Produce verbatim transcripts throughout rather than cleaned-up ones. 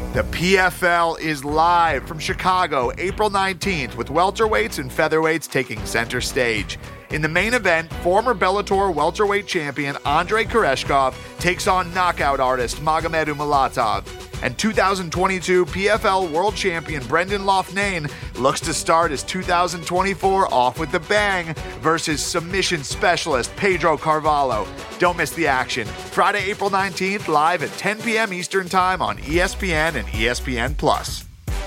The P F L is live from Chicago, April nineteenth, with welterweights and featherweights taking center stage. In the main event, former Bellator welterweight champion Andrei Koreshkov takes on knockout artist Magomed Umalatov. And two thousand twenty-two P F L world champion Brendan Loughnane looks to start his two thousand twenty-four off with the bang versus submission specialist Pedro Carvalho. Don't miss the action. Friday, April nineteenth, live at ten p.m. Eastern Time on E S P N and E S P N Plus.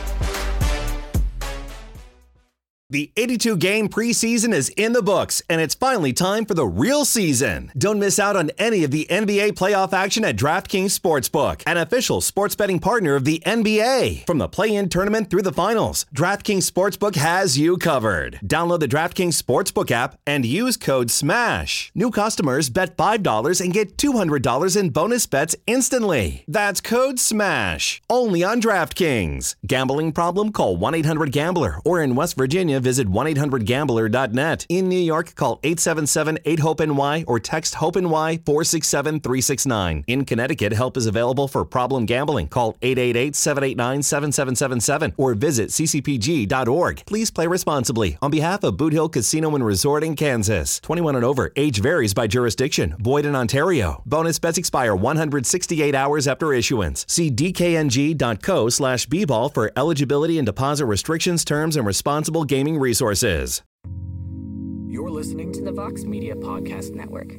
The eighty-two game preseason is in the books, and it's finally time for the real season. Don't miss out on any of the N B A playoff action at DraftKings Sportsbook, an official sports betting partner of the N B A. From the play-in tournament through the finals, DraftKings Sportsbook has you covered. Download the DraftKings Sportsbook app and use code SMASH. New customers bet five dollars and get two hundred dollars in bonus bets instantly. That's code SMASH. Only on DraftKings. Gambling problem? Call one eight hundred gambler, or in West Virginia, visit one eight hundred gambler dot net. In New York, call eight seven seven eight hope N Y or text HOPE-NY four six seven three six nine. In Connecticut, help is available for problem gambling. Call eight eight eight seven eight nine seven seven seven seven or visit c c p g dot org. Please play responsibly. On behalf of Boot Hill Casino and Resort in Kansas. twenty-one and over. Age varies by jurisdiction. Void in Ontario. Bonus bets expire one hundred sixty-eight hours after issuance. See d k n g dot co slash b ball for eligibility and deposit restrictions, terms, and responsible gaming resources. You're listening to the Vox Media Podcast Network.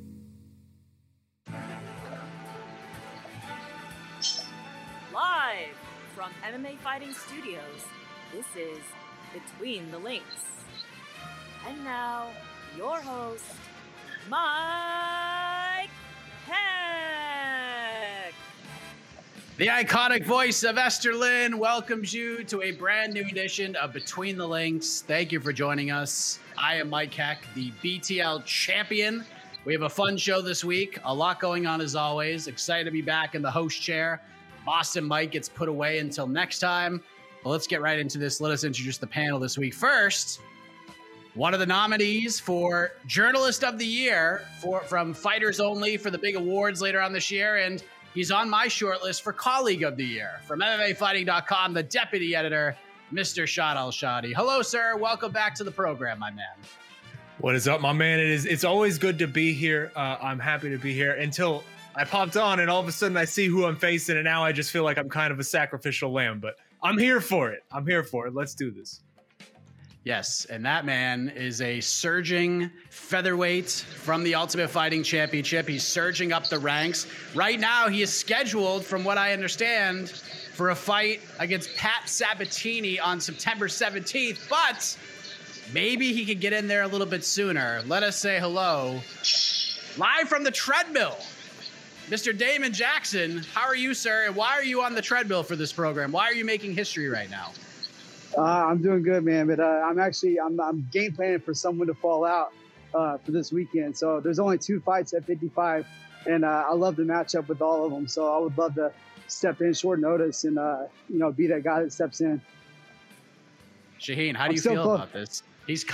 Live from M M A Fighting Studios, this is Between the Links. And now, your host, Mike Heck. The iconic voice of Esther Lynn welcomes you to a brand new edition of Between the Links. Thank you for joining us. I am Mike Heck, the B T L champion. We have a fun show this week. A lot going on as always. Excited to be back in the host chair. Boston Mike gets put away until next time. Well, let's get right into this. Let us introduce the panel this week. First, one of the nominees for Journalist of the Year for from Fighters Only for the big awards later on this year, and he's on my short list for Colleague of the Year from M M A Fighting dot com, the deputy editor, Mister Shad Al-Shadi. Hello, sir. Welcome back to the program, my man. What is up, my man? It is. It's always good to be here. Uh, I'm happy to be here until I popped on and all of a sudden I see who I'm facing, and now I just feel like I'm kind of a sacrificial lamb, but I'm here for it. I'm here for it. Let's do this. Yes, and that man is a surging featherweight from the Ultimate Fighting Championship. He's surging up the ranks. Right now, he is scheduled, from what I understand, for a fight against Pat Sabatini on September seventeenth, but maybe he could get in there a little bit sooner. Let us say hello, live from the treadmill, Mister Damon Jackson. How are you, sir? And why are you on the treadmill for this program? Why are you making history right now? Uh, I'm doing good, man. But uh, I'm actually I'm, I'm game planning for someone to fall out uh, for this weekend. So there's only two fights at fifty-five, and uh, I love the matchup with all of them. So I would love to step in short notice and uh, you know be that guy that steps in. Shaheen, how do I'm you still feel close. about this? He's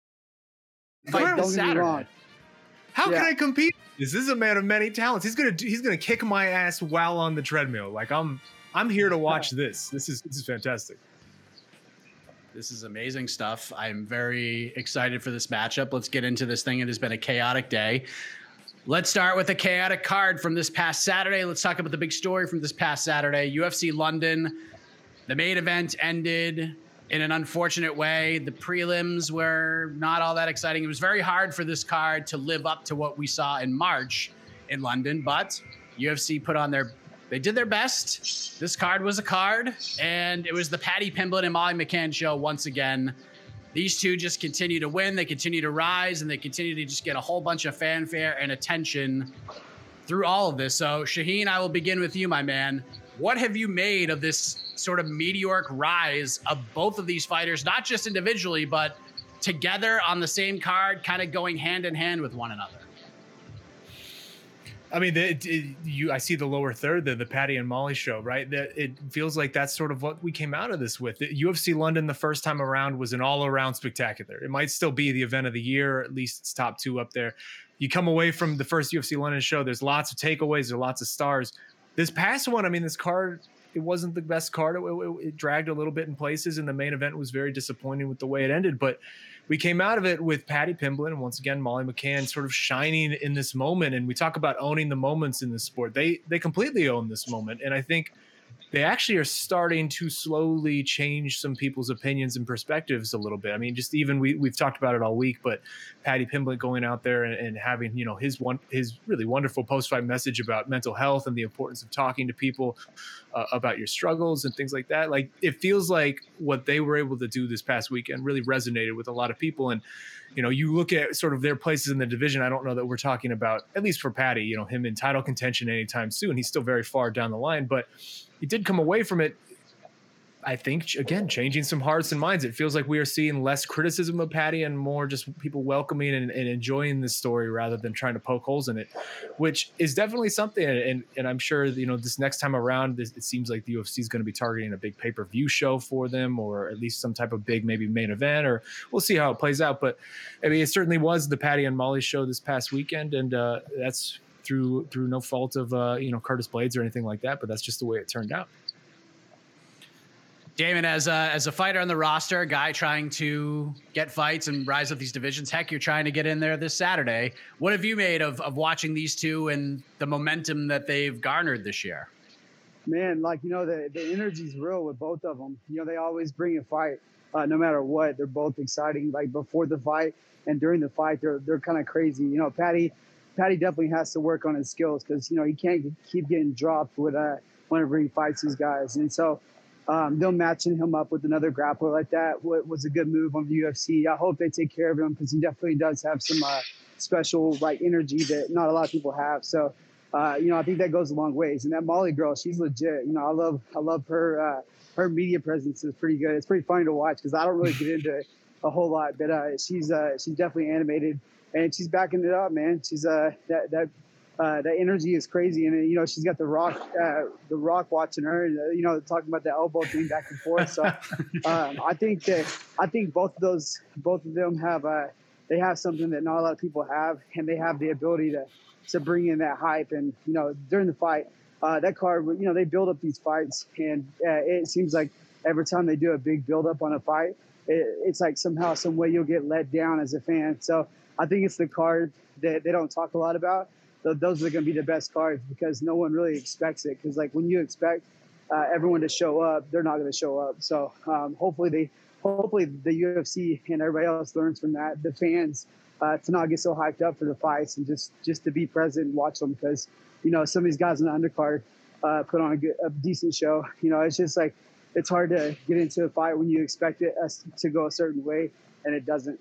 Fight, don't get me wrong. How Yeah. can I compete? This is a man of many talents. He's gonna do, he's gonna kick my ass while on the treadmill. Like I'm I'm here to watch this. This is this is fantastic. This is amazing stuff. I'm very excited for this matchup. Let's get into this thing. It has been a chaotic day. Let's start with a chaotic card from this past Saturday. Let's talk about the big story from this past Saturday. U F C London. The main event ended in an unfortunate way. The prelims were not all that exciting. It was very hard for this card to live up to what we saw in March in London, but U F C put on their They did their best. This card was a card, and it was the Paddy Pimblett and Molly McCann show once again. These two just continue to win. They continue to rise, and they continue to just get a whole bunch of fanfare and attention through all of this. So, Shaheen, I will begin with you, my man. What have you made of this sort of meteoric rise of both of these fighters, not just individually, but together on the same card, kind of going hand in hand with one another? I mean, it, it, you. I see the lower third, the the Patty and Molly show, right? That it feels like that's sort of what we came out of this with. The U F C London the first time around was an all-around spectacular. It might still be the event of the year, at least it's top two up there. You come away from the first U F C London show, there's lots of takeaways, there's lots of stars. This past one, I mean, this card it wasn't the best card. It, it, it dragged a little bit in places, and the main event was very disappointing with the way it ended. But we came out of it with Paddy Pimblett and once again Molly McCann sort of shining in this moment. And we talk about owning the moments in this sport. They they completely own this moment, and I think they actually are starting to slowly change some people's opinions and perspectives a little bit. I mean, just even we, we've talked about it all week, but Paddy Pimblett going out there and, and having, you know, his one, his really wonderful post-fight message about mental health and the importance of talking to people uh, about your struggles and things like that. Like, it feels like what they were able to do this past weekend really resonated with a lot of people. And, you know, you look at sort of their places in the division. I don't know that we're talking about, at least for Paddy, you know, him in title contention anytime soon. He's still very far down the line, but he did come away from it, I think, again, changing some hearts and minds. It feels like we are seeing less criticism of Paddy and more just people welcoming and, and enjoying this story rather than trying to poke holes in it, which is definitely something. And and I'm sure, you know, this next time around, this, it seems like the U F C is going to be targeting a big pay-per-view show for them, or at least some type of big maybe main event, or we'll see how it plays out. But I mean, it certainly was the Paddy and Molly show this past weekend, and uh, that's through through no fault of uh, you know, Curtis Blades or anything like that, but that's just the way it turned out. Damon, as a, as a fighter on the roster, a guy trying to get fights and rise up these divisions, heck, you're trying to get in there this Saturday. What have you made of, of watching these two and the momentum that they've garnered this year? Man, like, you know, the, the energy's real with both of them. You know, they always bring a fight uh, no matter what. They're both exciting, like before the fight and during the fight, they're they're kind of crazy. You know, Paddy, Paddy definitely has to work on his skills because, you know, he can't keep getting dropped with uh, whenever he fights these guys. And so um, they'll matching him up with another grappler like that was a good move on the U F C. I hope they take care of him because he definitely does have some uh, special, like, energy that not a lot of people have. So, uh, you know, I think that goes a long ways. And that Molly girl, she's legit. You know, I love I love her. Uh, her media presence is pretty good. It's pretty funny to watch because I don't really get into it a whole lot. But uh, she's uh, she's definitely animated. And she's backing it up, man. She's uh that that uh, that energy is crazy, and you know she's got the Rock, uh, the Rock watching her, and uh, you know talking about the elbow thing back and forth. So um, I think that I think both of those, both of them have uh they have something that not a lot of people have, and they have the ability to to bring in that hype. And you know during the fight, uh, that card, you know they build up these fights, and uh, it seems like every time they do a big build up on a fight, it, it's like somehow, some way you'll get let down as a fan. So I think it's the card that they don't talk a lot about. Those are going to be the best cards because no one really expects it. Because like when you expect uh, everyone to show up, they're not going to show up. So um, hopefully they, hopefully the U F C and everybody else learns from that. The fans uh, to not get so hyped up for the fights and just just to be present and watch them because you know some of these guys in the undercard uh, put on a, good, a decent show. You know it's just like it's hard to get into a fight when you expect it to go a certain way and it doesn't.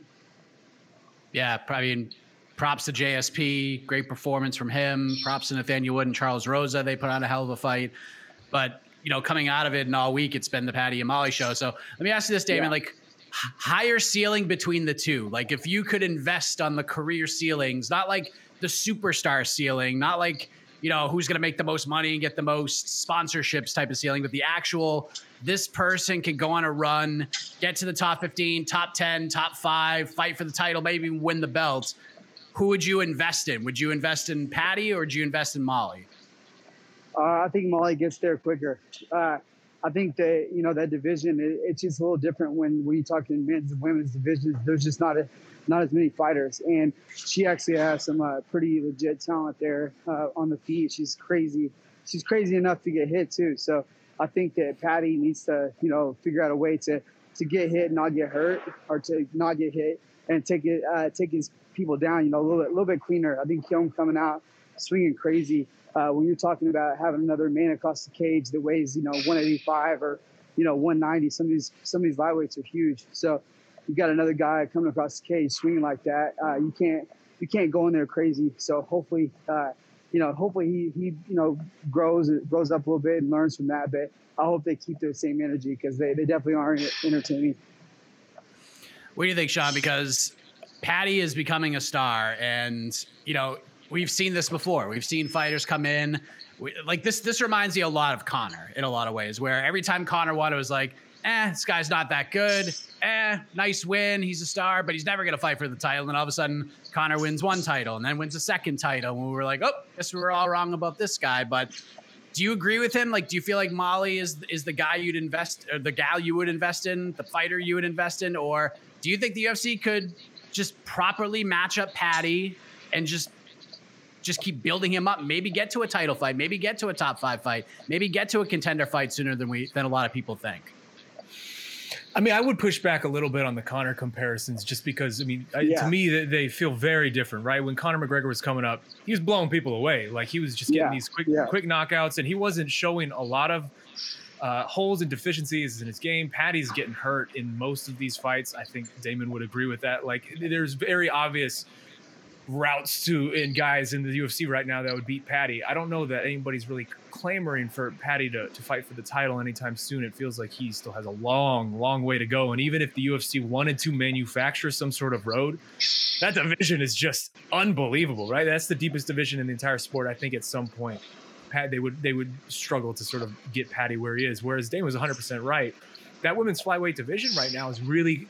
Yeah, probably props to J S P. Great performance from him. Props to Nathaniel Wood and Charles Rosa. They put on a hell of a fight. But, you know, coming out of it and all week, it's been the Paddy and Molly show. So let me ask you this, Damon, yeah. like higher ceiling between the two. Like if you could invest on the career ceilings, not like the superstar ceiling, not like, you know, who's going to make the most money and get the most sponsorships type of ceiling, but the actual, this person can go on a run, get to the top fifteen, top ten, top five, fight for the title, maybe win the belt. Who would you invest in? Would you invest in Paddy or would you invest in Molly? Uh, I think Molly gets there quicker. Uh, I think that, you know, that division, it, it's just a little different when we talk in men's and women's divisions. There's just not a, not as many fighters. And she actually has some uh, pretty legit talent there uh, on the feet. She's crazy. She's crazy enough to get hit too. So I think that Paddy needs to, you know, figure out a way to, to get hit and not get hurt or to not get hit and take it, uh, take his people down, you know, a little bit, a little bit cleaner. I think Keone coming out, swinging crazy. Uh, when you're talking about having another man across the cage that weighs, you know, one eighty-five or, you know, one ninety, some of these, some of these lightweights are huge. So you got another guy coming across the cage swinging like that. Uh, you can't, you can't go in there crazy. So hopefully, uh, you know, hopefully he, he, you know, grows, grows up a little bit and learns from that. But I hope they keep their same energy because they, they definitely are entertaining. What do you think, Sean? Because Paddy is becoming a star and, you know, we've seen this before. We've seen fighters come in we, like this. This reminds me a lot of Conor in a lot of ways, where every time Conor won, it was like, eh, this guy's not that good. Eh, nice win. He's a star, but he's never going to fight for the title. And all of a sudden, Conor wins one title and then wins a second title. And we were like, oh, guess we were all wrong about this guy. But do you agree with him? Like, do you feel like Molly is is the guy you'd invest, or the gal you would invest in, the fighter you would invest in, or do you think the U F C could just properly match up Paddy and just just keep building him up? Maybe get to a title fight, maybe get to a top five fight, maybe get to a contender fight sooner than we than a lot of people think. I mean, I would push back a little bit on the Conor comparisons just because, I mean, Yeah. to me, they, they feel very different, right? When Conor McGregor was coming up, he was blowing people away. Like, he was just getting Yeah. these quick Yeah. quick knockouts, and he wasn't showing a lot of uh, holes and deficiencies in his game. Paddy's getting hurt in most of these fights. I think Damon would agree with that. Like, there's very obvious routes to in guys in the U F C right now that would beat Paddy. I don't know that anybody's really clamoring for Paddy to, to fight for the title anytime soon. It feels like he still has a long, long way to go. And even if the U F C wanted to manufacture some sort of road, that division is just unbelievable, right? That's the deepest division in the entire sport. I think at some point, Pat, they would they would struggle to sort of get Paddy where he is. Whereas Dane was one hundred percent right. That women's flyweight division right now is really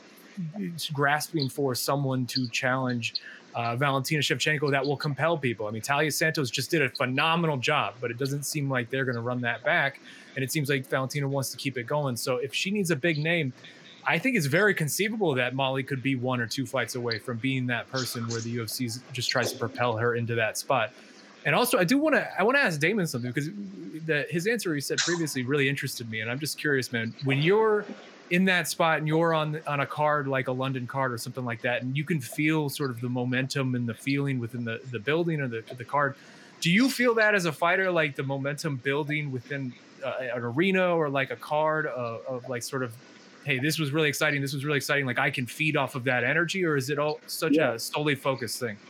grasping for someone to challenge Uh, Valentina Shevchenko that will compel people. I mean, Talia Santos just did a phenomenal job, but it doesn't seem like they're going to run that back. And it seems like Valentina wants to keep it going. So if she needs a big name, I think it's very conceivable that Molly could be one or two fights away from being that person where the U F C just tries to propel her into that spot. And also, I do want to I want to ask Damon something, because the, his answer he said previously really interested me. And I'm just curious, man, when you're in that spot and you're on on a card like a London card or something like that, and you can feel sort of the momentum and the feeling within the, the building or the, the card, do you feel that as a fighter, like the momentum building within uh, an arena or like a card of, of like sort of, hey, this was really exciting, this was really exciting, like I can feed off of that energy? Or is it all such Yeah. a solely focused thing?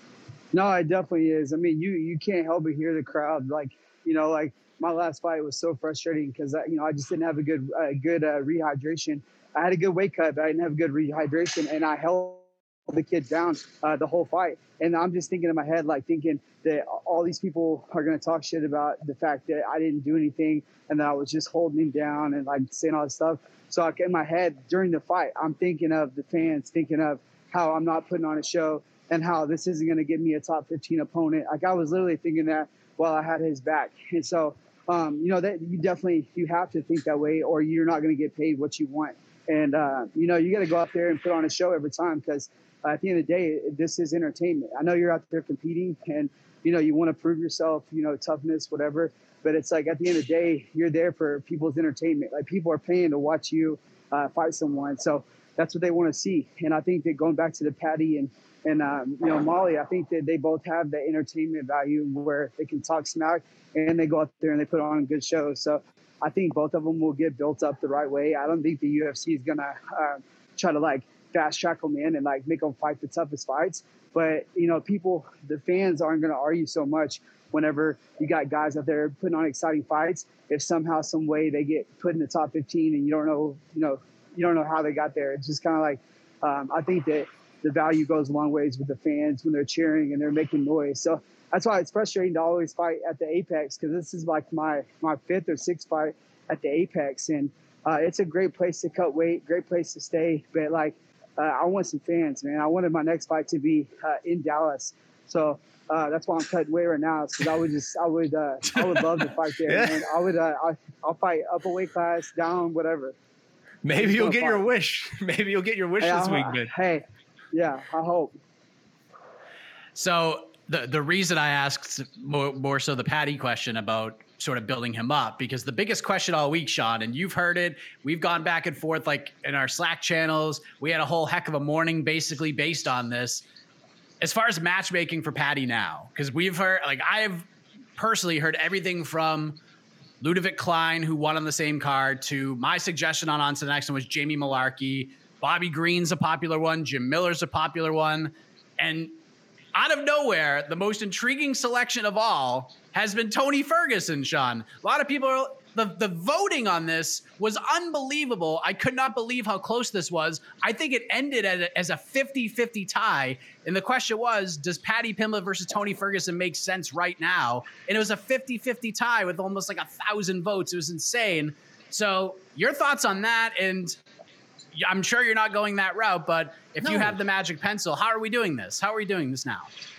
No, it definitely is. I mean, you you can't help but hear the crowd. Like, you know, like my last fight was so frustrating because, you know, I just didn't have a good uh, good uh, rehydration. I had a good weight cut, but I didn't have good rehydration, and I held the kid down uh, the whole fight. And I'm just thinking in my head, like thinking that all these people are going to talk shit about the fact that I didn't do anything and that I was just holding him down and like saying all this stuff. So like, in my head during the fight, I'm thinking of the fans, thinking of how I'm not putting on a show and how this isn't going to get me a top fifteen opponent. Like I was literally thinking that while I had his back. And so, um, you know, that you definitely, you have to think that way or you're not going to get paid what you want. And, uh, you know, you got to go out there and put on a show every time because uh, at the end of the day, this is entertainment. I know you're out there competing and, you know, you want to prove yourself, you know, toughness, whatever. But it's like at the end of the day, you're there for people's entertainment. Like people are paying to watch you uh, fight someone. So that's what they want to see. And I think that going back to the Paddy and, and um, you know, Molly, I think that they both have the entertainment value where they can talk smack and they go out there and they put on good shows. So I think both of them will get built up the right way. I don't think the U F C is going to uh, try to like fast track them in and like make them fight the toughest fights. But, you know, people, the fans aren't going to argue so much whenever you got guys out there putting on exciting fights. If somehow, some way they get put in the top fifteen and you don't know, you know, you don't know how they got there. It's just kind of like, um, I think that the value goes a long ways with the fans when they're cheering and they're making noise. So that's why it's frustrating to always fight at the Apex, because this is like my, my fifth or sixth fight at the Apex. And uh, it's a great place to cut weight, great place to stay. But like, uh, I want some fans, man. I wanted my next fight to be uh, in Dallas. So uh, that's why I'm cutting weight right now, because I would just, I would, uh, I would love to fight there, Yeah. man. I would, uh, I, I'll fight up a weight class, down, whatever. Maybe you'll get fight. your wish. Maybe you'll get your wish Hey, this I- week, man. Hey, yeah, I hope. So the the reason I asked more, more so the Paddy question about sort of building him up, because the biggest question all week, Sean, and you've heard it, we've gone back and forth like in our Slack channels. We had a whole heck of a morning basically based on this. As far as matchmaking for Paddy now, because we've heard, like I've personally heard everything from Ludovic Klein, who won on the same card, to my suggestion on On to the Next one was Jamie Malarkey. Bobby Green's a popular one. Jim Miller's a popular one. And out of nowhere, the most intriguing selection of all has been Tony Ferguson, Sean. A lot of people are, the, the voting on this was unbelievable. I could not believe how close this was. I think it ended as a, as a fifty-fifty tie. And the question was, does Paddy Pimblett versus Tony Ferguson make sense right now? And it was a fifty-fifty tie with almost like a thousand votes. It was insane. So your thoughts on that? And I'm sure you're not going that route, but if No. you have the magic pencil, how are we doing this? How are we doing this now?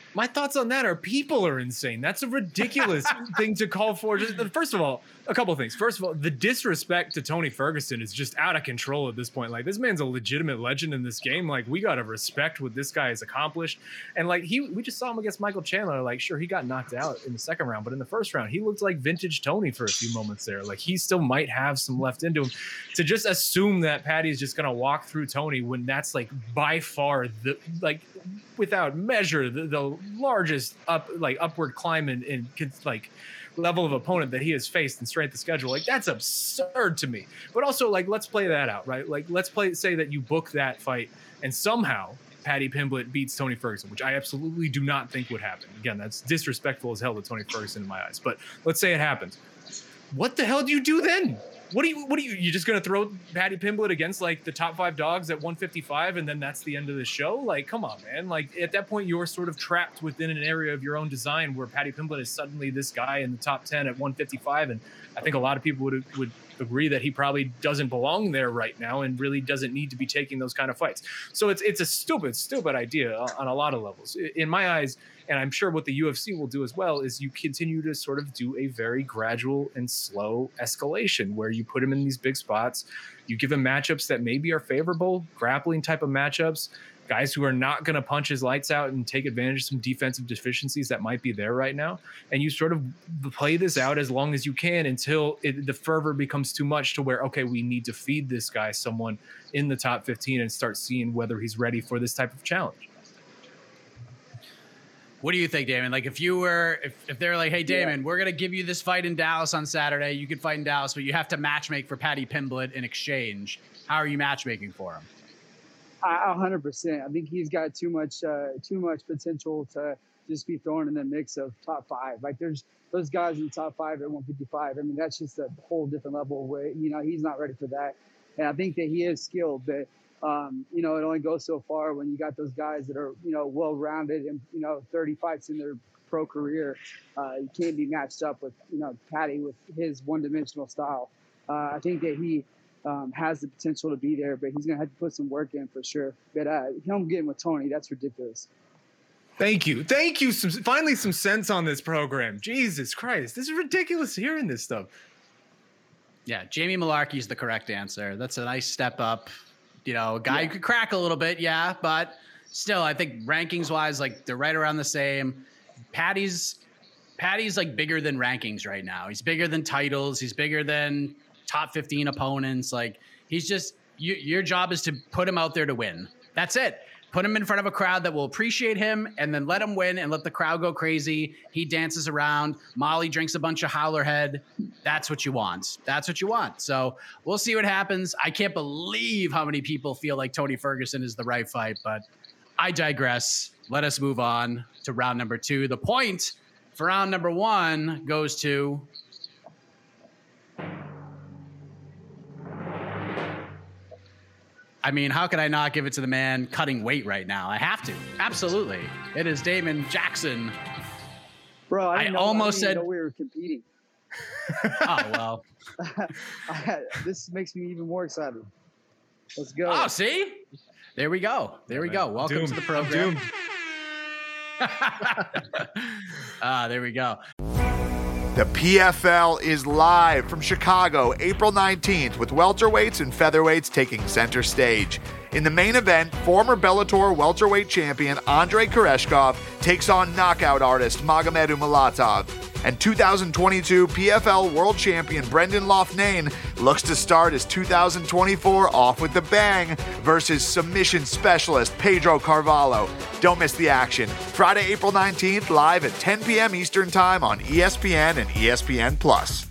My thoughts on that are people are insane. That's a ridiculous thing to call for. Just, first of all, a couple of things. First of all, the disrespect to Tony Ferguson is just out of control at this point. Like, this man's a legitimate legend in this game. Like, we got to respect what this guy has accomplished. And like, he, we just saw him against Michael Chandler. Like, sure, he got knocked out in the second round, but in the first round, he looked like vintage Tony for a few moments there. Like, he still might have some left into him. To just assume that Patty's just going to walk through Tony when that's like by far the, like, without measure, the, the largest up like upward climb in, in like level of opponent that he has faced in strength of schedule. Like, that's absurd to me. But also, like, let's play that out, right? Like, let's play say that you book that fight and somehow Paddy Pimblett beats Tony Ferguson, which I absolutely do not think would happen. Again, that's disrespectful as hell to Tony Ferguson in my eyes. But let's say it happens. What the hell do you do then? What do you, what do you, you're just going to throw Paddy Pimblett against like the top five dogs at one fifty-five and then that's the end of the show? Like, come on, man. Like, at that point, you're sort of trapped within an area of your own design where Paddy Pimblett is suddenly this guy in the top ten at one fifty-five. And I think a lot of people would, would agree that he probably doesn't belong there right now and really doesn't need to be taking those kind of fights. So it's, it's a stupid, stupid idea on a lot of levels. In my eyes, and I'm sure what the U F C will do as well, is you continue to sort of do a very gradual and slow escalation where you put him in these big spots. You give him matchups that maybe are favorable, grappling type of matchups, guys who are not going to punch his lights out and take advantage of some defensive deficiencies that might be there right now. And you sort of play this out as long as you can until it, the fervor becomes too much to where, okay, we need to feed this guy someone in the top fifteen and start seeing whether he's ready for this type of challenge. What do you think, Damon? Like, if you were, if, if they're like, hey, Damon, yeah. we're going to give you this fight in Dallas on Saturday. You could fight in Dallas, but you have to matchmake for Paddy Pimblett in exchange. How are you matchmaking for him? A hundred percent. I think he's got too much, uh, too much potential to just be thrown in the mix of top five. Like, there's those guys in the top five at one fifty-five. I mean, that's just a whole different level where, you know, he's not ready for that. And I think that he is skilled, but Um, you know, it only goes so far when you got those guys that are, you know, well-rounded and, you know, thirty fights in their pro career. Uh, you can't be matched up with, you know, Paddy with his one-dimensional style. Uh, I think that he um, has the potential to be there, but he's going to have to put some work in for sure. But uh, him getting with Tony, that's ridiculous. Thank you. Thank you. Some, finally, some sense on this program. Jesus Christ. This is ridiculous hearing this stuff. Yeah, Jamie Malarkey is the correct answer. That's a nice step up. You know, a guy yeah. who could crack a little bit, yeah, but still, I think rankings wise, like, they're right around the same. Paddy's Paddy's like bigger than rankings right now. He's bigger than titles. He's bigger than top fifteen opponents. Like, he's just, you, your job is to put him out there to win. That's it. Put him in front of a crowd that will appreciate him and then let him win and let the crowd go crazy. He dances around. Molly drinks a bunch of Howlerhead. That's what you want. That's what you want. So we'll see what happens. I can't believe how many people feel like Tony Ferguson is the right fight, but I digress. Let us move on to round number two. The point for round number one goes to I mean, how could I not give it to the man cutting weight right now? I have to. Absolutely. It is Damon Jackson. Bro, I, I know, almost I said know we were competing. Oh, well. I, this makes me even more excited. Let's go. Oh, see? There we go. There we go. Welcome Doomed. to the program. Ah, there we go. The P F L is live from Chicago, April nineteenth, with welterweights and featherweights taking center stage. In the main event, former Bellator welterweight champion Andrei Koreshkov takes on knockout artist Magomed Umalatov. And two thousand twenty-two P F L world champion Brendan Loughnane looks to start his two thousand twenty-four off with the bang versus submission specialist Pedro Carvalho. Don't miss the action. Friday, April nineteenth, live at ten p.m. Eastern Time on E S P N and E S P N Plus.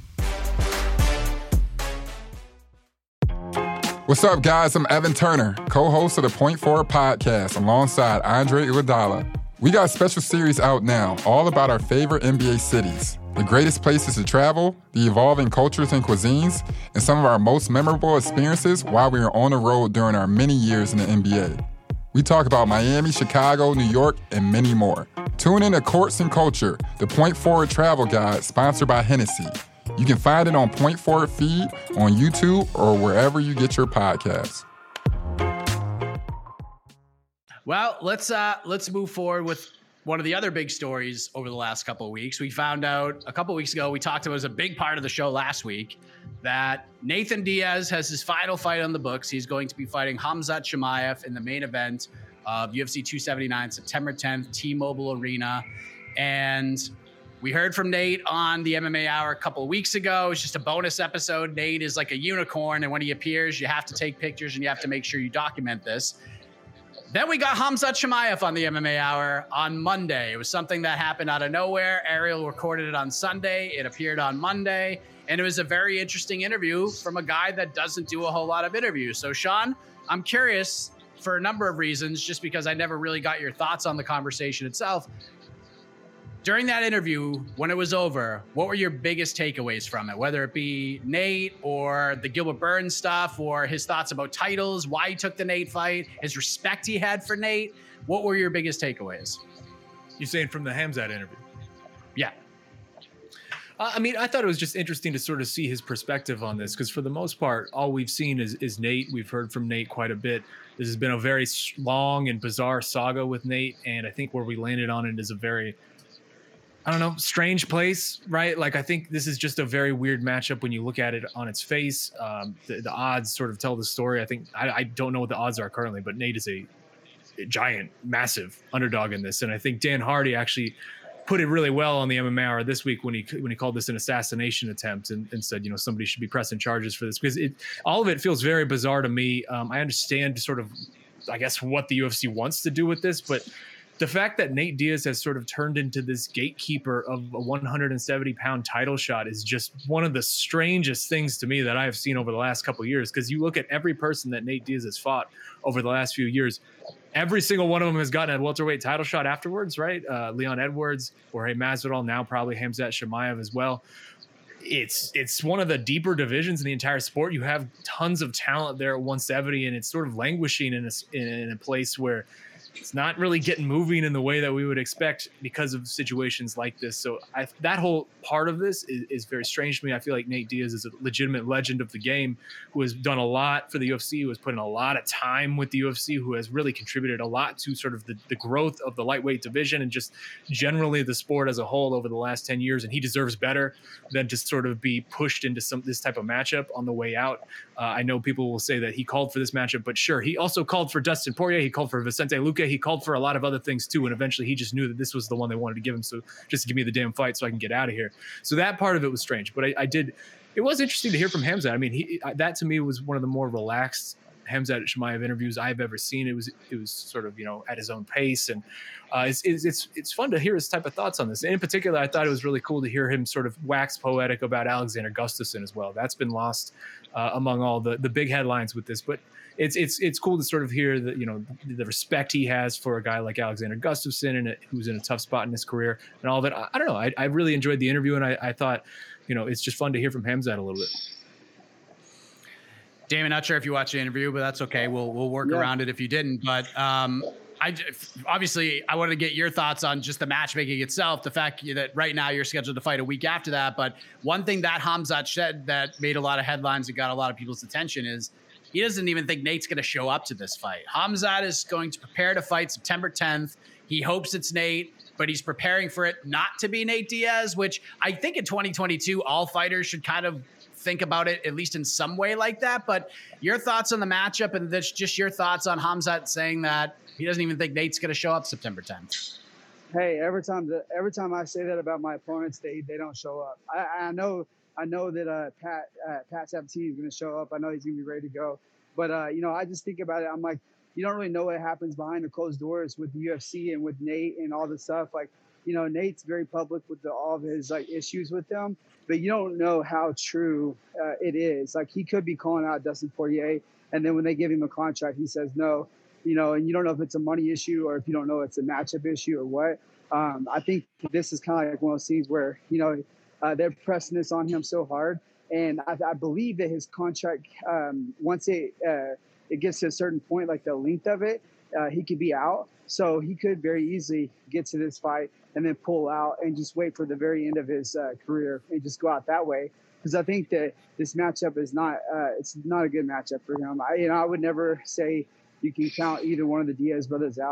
What's up, guys? I'm Evan Turner, co-host of the Point Forward podcast alongside Andre Iguodala. We got a special series out now, all about our favorite N B A cities, the greatest places to travel, the evolving cultures and cuisines, and some of our most memorable experiences while we were on the road during our many years in the N B A. We talk about Miami, Chicago, New York, and many more. Tune in to Courts and Culture, the Point Forward travel guide sponsored by Hennessy. You can find it on Point Forward feed, on YouTube, or wherever you get your podcasts. Well, let's uh, let's move forward with one of the other big stories over the last couple of weeks, we found out a couple of weeks ago, we talked about, it was a big part of the show last week, that Nathan Diaz has his final fight on the books. He's going to be fighting Khamzat Chimaev in the main event of U F C two seventy-nine, September tenth, T-Mobile Arena. And we heard from Nate on the M M A Hour a couple of weeks ago. It's just a bonus episode. Nate is like a unicorn, and when he appears, you have to take pictures and you have to make sure you document this. Then we got Khamzat Chimaev on the M M A Hour on Monday. It was something that happened out of nowhere. Ariel recorded it on Sunday. It appeared on Monday. And it was a very interesting interview from a guy that doesn't do a whole lot of interviews. So, Sean, I'm curious for a number of reasons, just because I never really got your thoughts on the conversation itself. During that interview, when it was over, what were your biggest takeaways from it? Whether it be Nate or the Gilbert Burns stuff or his thoughts about titles, why he took the Nate fight, his respect he had for Nate. What were your biggest takeaways? You're saying from the Khamzat interview? Yeah. Uh, I mean, I thought it was just interesting to sort of see his perspective on this, because for the most part, all we've seen is, is Nate. We've heard from Nate quite a bit. This has been a very long and bizarre saga with Nate, and I think where we landed on it is a very, I don't know, strange place, right? Like, I think this is just a very weird matchup when you look at it on its face. Um, the, the odds sort of tell the story. I think, I, I don't know what the odds are currently, but Nate is a, a giant, massive underdog in this. And I think Dan Hardy actually put it really well on the M M A Hour this week when he when he called this an assassination attempt and, and said, you know, somebody should be pressing charges for this, because it all of it feels very bizarre to me. Um, I understand sort of, I guess, what the U F C wants to do with this, but the fact that Nate Diaz has sort of turned into this gatekeeper of a one hundred seventy pound title shot is just one of the strangest things to me that I have seen over the last couple of years. Because you look at every person that Nate Diaz has fought over the last few years, every single one of them has gotten a welterweight title shot afterwards, right? Uh, Leon Edwards, Jorge Masvidal, now probably Khamzat Chimaev as well. It's it's one of the deeper divisions in the entire sport. You have tons of talent there at one seventy, and it's sort of languishing in a, in a place where it's not really getting moving in the way that we would expect because of situations like this. So I, that whole part of this is, is very strange to me. I feel like Nate Diaz is a legitimate legend of the game who has done a lot for the U F C, who has put in a lot of time with the U F C, who has really contributed a lot to sort of the, the growth of the lightweight division and just generally the sport as a whole over the last ten years. And he deserves better than to sort of be pushed into some this type of matchup on the way out. Uh, I know people will say that he called for this matchup, but sure, he also called for Dustin Poirier. He called for Vicente Luque. He called for a lot of other things too. And eventually he just knew that this was the one they wanted to give him. So just give me the damn fight so I can get out of here. So that part of it was strange, but I, I did, it was interesting to hear from Khamzat. I mean, he, that to me was one of the more relaxed Khamzat Chimaev interviews I've ever seen. It was, it was sort of, you know, at his own pace. And uh, it's, it's, it's, it's fun to hear his type of thoughts on this. And in particular, I thought it was really cool to hear him sort of wax poetic about Alexander Gustafsson as well. That's been lost uh, among all the, the big headlines with this, but it's, it's, it's cool to sort of hear that, you know, the respect he has for a guy like Alexander Gustafsson and who's in a tough spot in his career and all of it. I, I don't know. I, I really enjoyed the interview, and I, I thought, you know, it's just fun to hear from Khamzat a little bit. Damon, not sure if you watched the interview, but that's okay. We'll we'll work yeah. around it if you didn't. But um, I obviously I wanted to get your thoughts on just the matchmaking itself. The fact that right now you're scheduled to fight a week after that. But one thing that Khamzat said that made a lot of headlines and got a lot of people's attention is he doesn't even think Nate's going to show up to this fight. Khamzat is going to prepare to fight September tenth. He hopes it's Nate, but he's preparing for it not to be Nate Diaz, which I think in twenty twenty-two all fighters should kind of think about it at least in some way like that. But your thoughts on the matchup, and that's just your thoughts on Khamzat saying that he doesn't even think Nate's going to show up September tenth. Hey, every time the, every time I say that about my opponents, they they don't show up. I, I know I know that uh, Pat uh, Pat Sabatini is going to show up. I know he's going to be ready to go. But uh, you know, I just think about it. I'm like, you don't really know what happens behind the closed doors with the U F C and with Nate and all this stuff. Like, you know, Nate's very public with the, all of his like issues with them, but you don't know how true uh, it is. Like, he could be calling out Dustin Poirier, and then when they give him a contract, he says no. You know, and you don't know if it's a money issue or if you don't know it's a matchup issue or what. Um, I think this is kind of like one of those things where, you know, uh, they're pressing this on him so hard. And I, I believe that his contract, um, once it uh, it gets to a certain point, like the length of it, uh, he could be out. So he could very easily get to this fight and then pull out and just wait for the very end of his uh, career and just go out that way. Because I think that this matchup is not uh, it's not a good matchup for him. I, you know, I would never say you can count either one of the Diaz brothers out.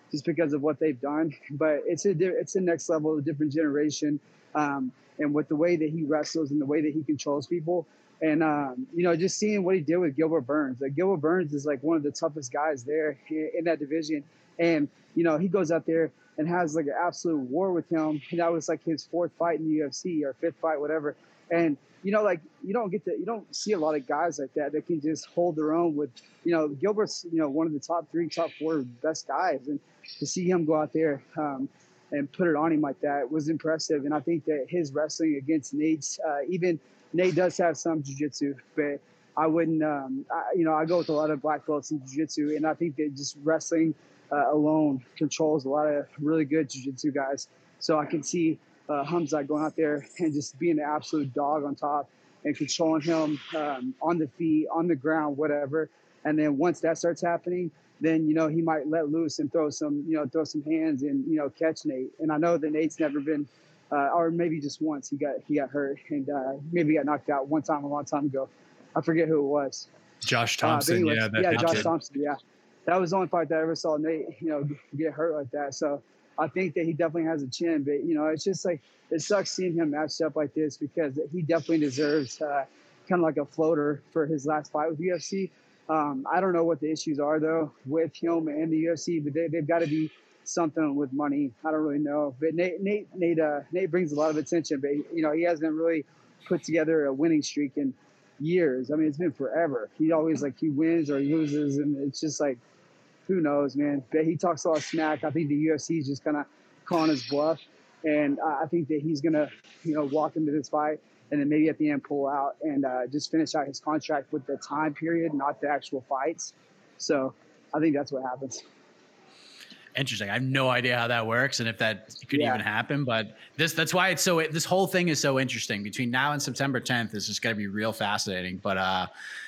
just because of what they've done. But it's a it's a next level, a different generation, um, and with the way that he wrestles and the way that he controls people. And, um, you know, just seeing what he did with Gilbert Burns. Like, Gilbert Burns is, like, one of the toughest guys there in that division. And, you know, he goes out there and has, like, an absolute war with him. And that was, like, his fourth fight in the U F C or fifth fight, whatever. And, you know, like, you don't get to – you don't see a lot of guys like that that can just hold their own with – you know, Gilbert's, you know, one of the top three, top four best guys. And to see him go out there um, and put it on him like that was impressive. And I think that his wrestling against Nate's uh, – even – Nate does have some jiu-jitsu, but I wouldn't, um, I, you know, I go with a lot of black belts in jiu-jitsu, and I think that just wrestling uh, alone controls a lot of really good jiu-jitsu guys. So I can see uh, Hamzat going out there and just being an absolute dog on top and controlling him um, on the feet, on the ground, whatever. And then once that starts happening, then, you know, he might let loose and throw some, you know, throw some hands and, you know, catch Nate. And I know that Nate's never been – Uh, or maybe just once he got he got hurt and uh, maybe got knocked out one time a long time ago. I forget who it was. Josh Thompson, uh, anyways, yeah, that yeah, Josh kid. Thompson, yeah. That was the only fight that I ever saw Nate, you know, get hurt like that. So I think that he definitely has a chin, but you know, it's just like it sucks seeing him matched up like this because he definitely deserves uh, kind of like a floater for his last fight with the U F C. Um, I don't know what the issues are though with him and the U F C, but they, they've got to be something with money. I don't really know, but Nate, Nate, Nate, uh, Nate brings a lot of attention, but you know, he hasn't really put together a winning streak in years. I mean, it's been forever. He always like he wins or he loses, and it's just like, who knows, man. But he talks a lot of smack. I think the U F C is just kind of calling his bluff, and I think that he's gonna, you know, walk into this fight and then maybe at the end pull out and uh, just finish out his contract with the time period, not the actual fights. So I think that's what happens. Interesting. I have no idea how that works and if that could Yeah. even happen, but this, that's why it's so, this whole thing is so interesting. Between now and September tenth, it's just going to be real fascinating. But, uh,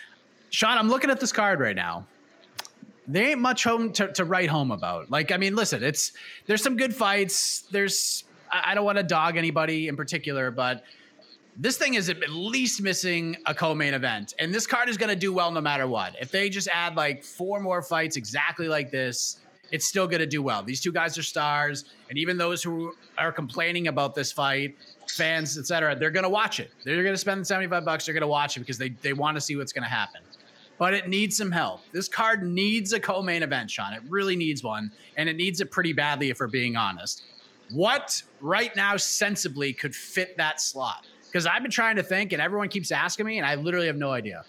Sean, I'm looking at this card right now. There ain't much home to, to write home about. Like, I mean, listen, it's, there's some good fights. There's, I, I don't want to dog anybody in particular, but this thing is at least missing a co-main event. And this card is going to do well no matter what. If they just add like four more fights exactly like this, it's still going to do well. These two guys are stars. And even those who are complaining about this fight, fans, et cetera, they're going to watch it. They're going to spend seventy-five bucks. They're going to watch it because they, they want to see what's going to happen. But it needs some help. This card needs a co-main event, Sean. It really needs one. And it needs it pretty badly, if we're being honest. What right now sensibly could fit that slot? Because I've been trying to think and everyone keeps asking me and I literally have no idea.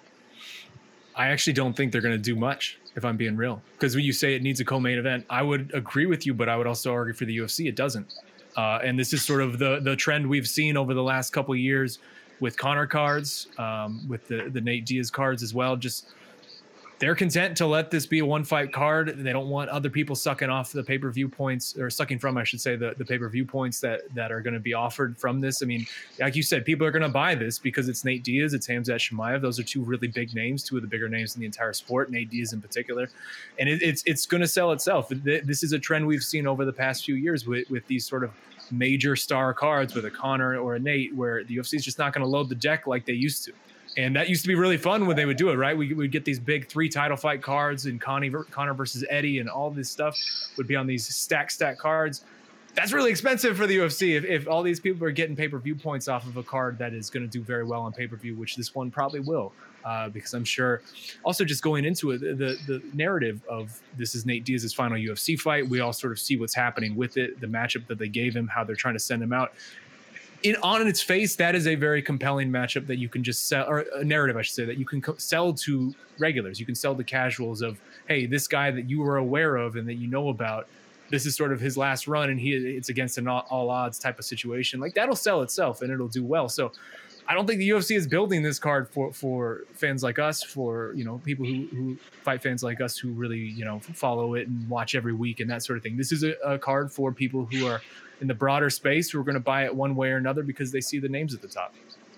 I actually don't think they're going to do much, if I'm being real. Because when you say it needs a co-main event, I would agree with you, but I would also argue for the U F C, it doesn't. Uh, and this is sort of the the trend we've seen over the last couple of years with Conor cards, um, with the, the Nate Diaz cards as well. Just they're content to let this be a one-fight card. They don't want other people sucking off the pay-per-view points, or sucking from, I should say, the, the pay-per-view points that that are going to be offered from this. I mean, like you said, people are going to buy this because it's Nate Diaz, it's Hamzat Chimaev. Those are two really big names, two of the bigger names in the entire sport, Nate Diaz in particular. And it, it's it's going to sell itself. This is a trend we've seen over the past few years with, with these sort of major star cards, with a Conor or a Nate, where the U F C is just not going to load the deck like they used to. And that used to be really fun when they would do it, right? We would get these big three title fight cards, and Connie, Conor versus Eddie, and all this stuff would be on these stack stack cards. That's really expensive for the U F C if, if all these people are getting pay-per-view points off of a card that is going to do very well on pay-per-view, which this one probably will, uh, because I'm sure. Also, just going into it, the the narrative of this is Nate Diaz's final U F C fight. We all sort of see what's happening with it, the matchup that they gave him, how they're trying to send him out. In, on its face, that is a very compelling matchup that you can just sell, or a narrative, I should say, that you can co- sell to regulars. You can sell to casuals of, hey, this guy that you were aware of and that you know about, this is sort of his last run, and he it's against an all, all odds type of situation. Like, that'll sell itself and it'll do well. So I don't think the U F C is building this card for, for fans like us, for, you know, people who, who fight fans like us who really, you know, follow it and watch every week and that sort of thing. This is a, a card for people who are in the broader space, who are going to buy it one way or another because they see the names at the top.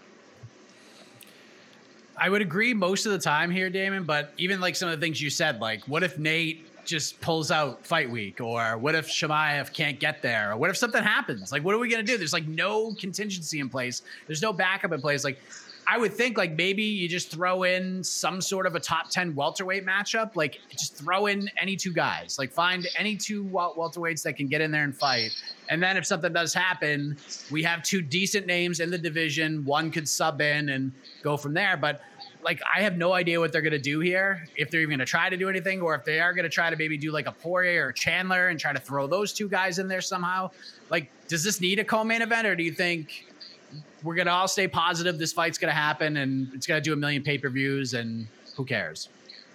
I would agree most of the time here, Damon, but even like some of the things you said, like what if Nate just pulls out fight week, or what if Chimaev can't get there, or what if something happens? Like, what are we going to do? There's like no contingency in place. There's no backup in place. Like, I would think like maybe you just throw in some sort of a top ten welterweight matchup. Like just throw in any two guys, like find any two wel- welterweights that can get in there and fight. And then if something does happen, we have two decent names in the division. One could sub in and go from there. But like, I have no idea what they're going to do here, if they're even going to try to do anything, or if they are going to try to maybe do like a Poirier or Chandler and try to throw those two guys in there somehow. Like, does this need a co-main event, or do you think we're going to all stay positive this fight's going to happen and it's going to do a million pay-per-views and who cares?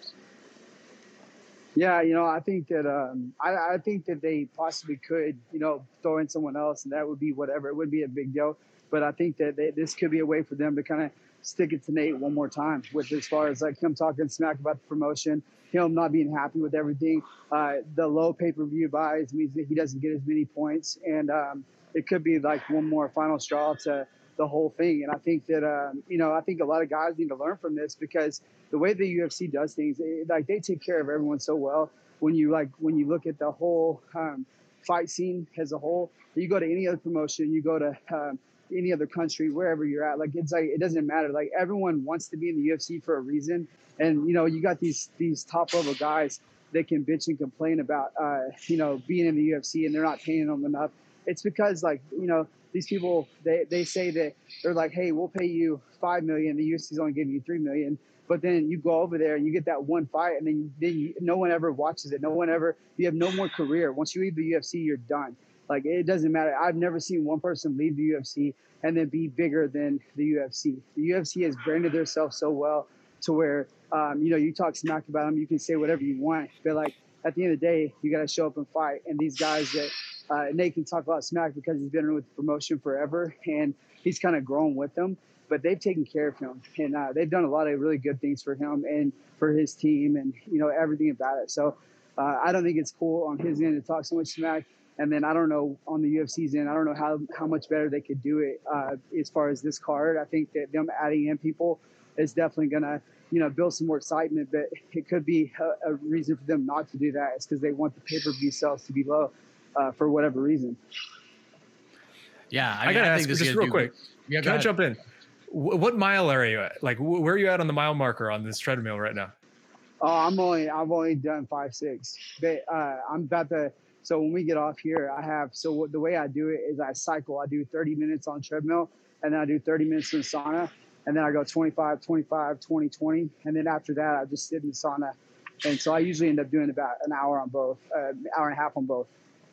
Yeah, you know, I think that um, I, I think that they possibly could, you know, throw in someone else, and that would be whatever. It wouldn't be a big deal. But I think that they, this could be a way for them to kind of stick it to Nate one more time, with as far as like him talking smack about the promotion, him not being happy with everything. Uh, the low pay-per-view buys means that he doesn't get as many points, and um, it could be like one more final straw to the whole thing. And I think that, um, you know, I think a lot of guys need to learn from this, because the way the U F C does things, it, like they take care of everyone so well. When you like, when you look at the whole um, fight scene as a whole, you go to any other promotion, you go to um, any other country, wherever you're at, like, it's like, it doesn't matter. Like, everyone wants to be in the U F C for a reason. And, you know, you got these, these top level guys that can bitch and complain about, uh, you know, being in the U F C and they're not paying them enough. It's because, like, you know, these people, they, they say that they're like, hey, we'll pay you five million. The U F C's only giving you three million. But then you go over there and you get that one fight, and then, you, then you, no one ever watches it. No one ever, you have no more career. Once you leave the U F C, you're done. Like, it doesn't matter. I've never seen one person leave the U F C and then be bigger than the U F C. The U F C has branded themselves so well to where, um, you know, you talk smack about them, you can say whatever you want. But, like, at the end of the day, you got to show up and fight. And these guys that uh, Nate can talk about smack because he's been with the promotion forever and he's kind of grown with them. But they've taken care of him, and uh, they've done a lot of really good things for him and for his team, and, you know, everything about it. So uh, I don't think it's cool on his end to talk so much smack. And then I don't know on the U F C's end, I don't know how, how much better they could do it uh, as far as this card. I think that them adding in people is definitely going to, you know, build some more excitement, but it could be a, a reason for them not to do that. It's because they want the pay-per-view sales to be low uh, for whatever reason. Yeah, I, I gotta I ask think just real quick. Yeah, Can I jump in? What mile are you at? Like, where are you at on the mile marker on this treadmill right now? Oh, I'm only, I've only done five, six. But uh, I'm about to, so when we get off here, I have, so what, the way I do it is I cycle. I do thirty minutes on treadmill, and then I do thirty minutes in sauna, and then I go twenty-five, twenty-five, twenty, twenty. And then after that, I just sit in the sauna. And so I usually end up doing about an hour on both, uh, hour and a half on both.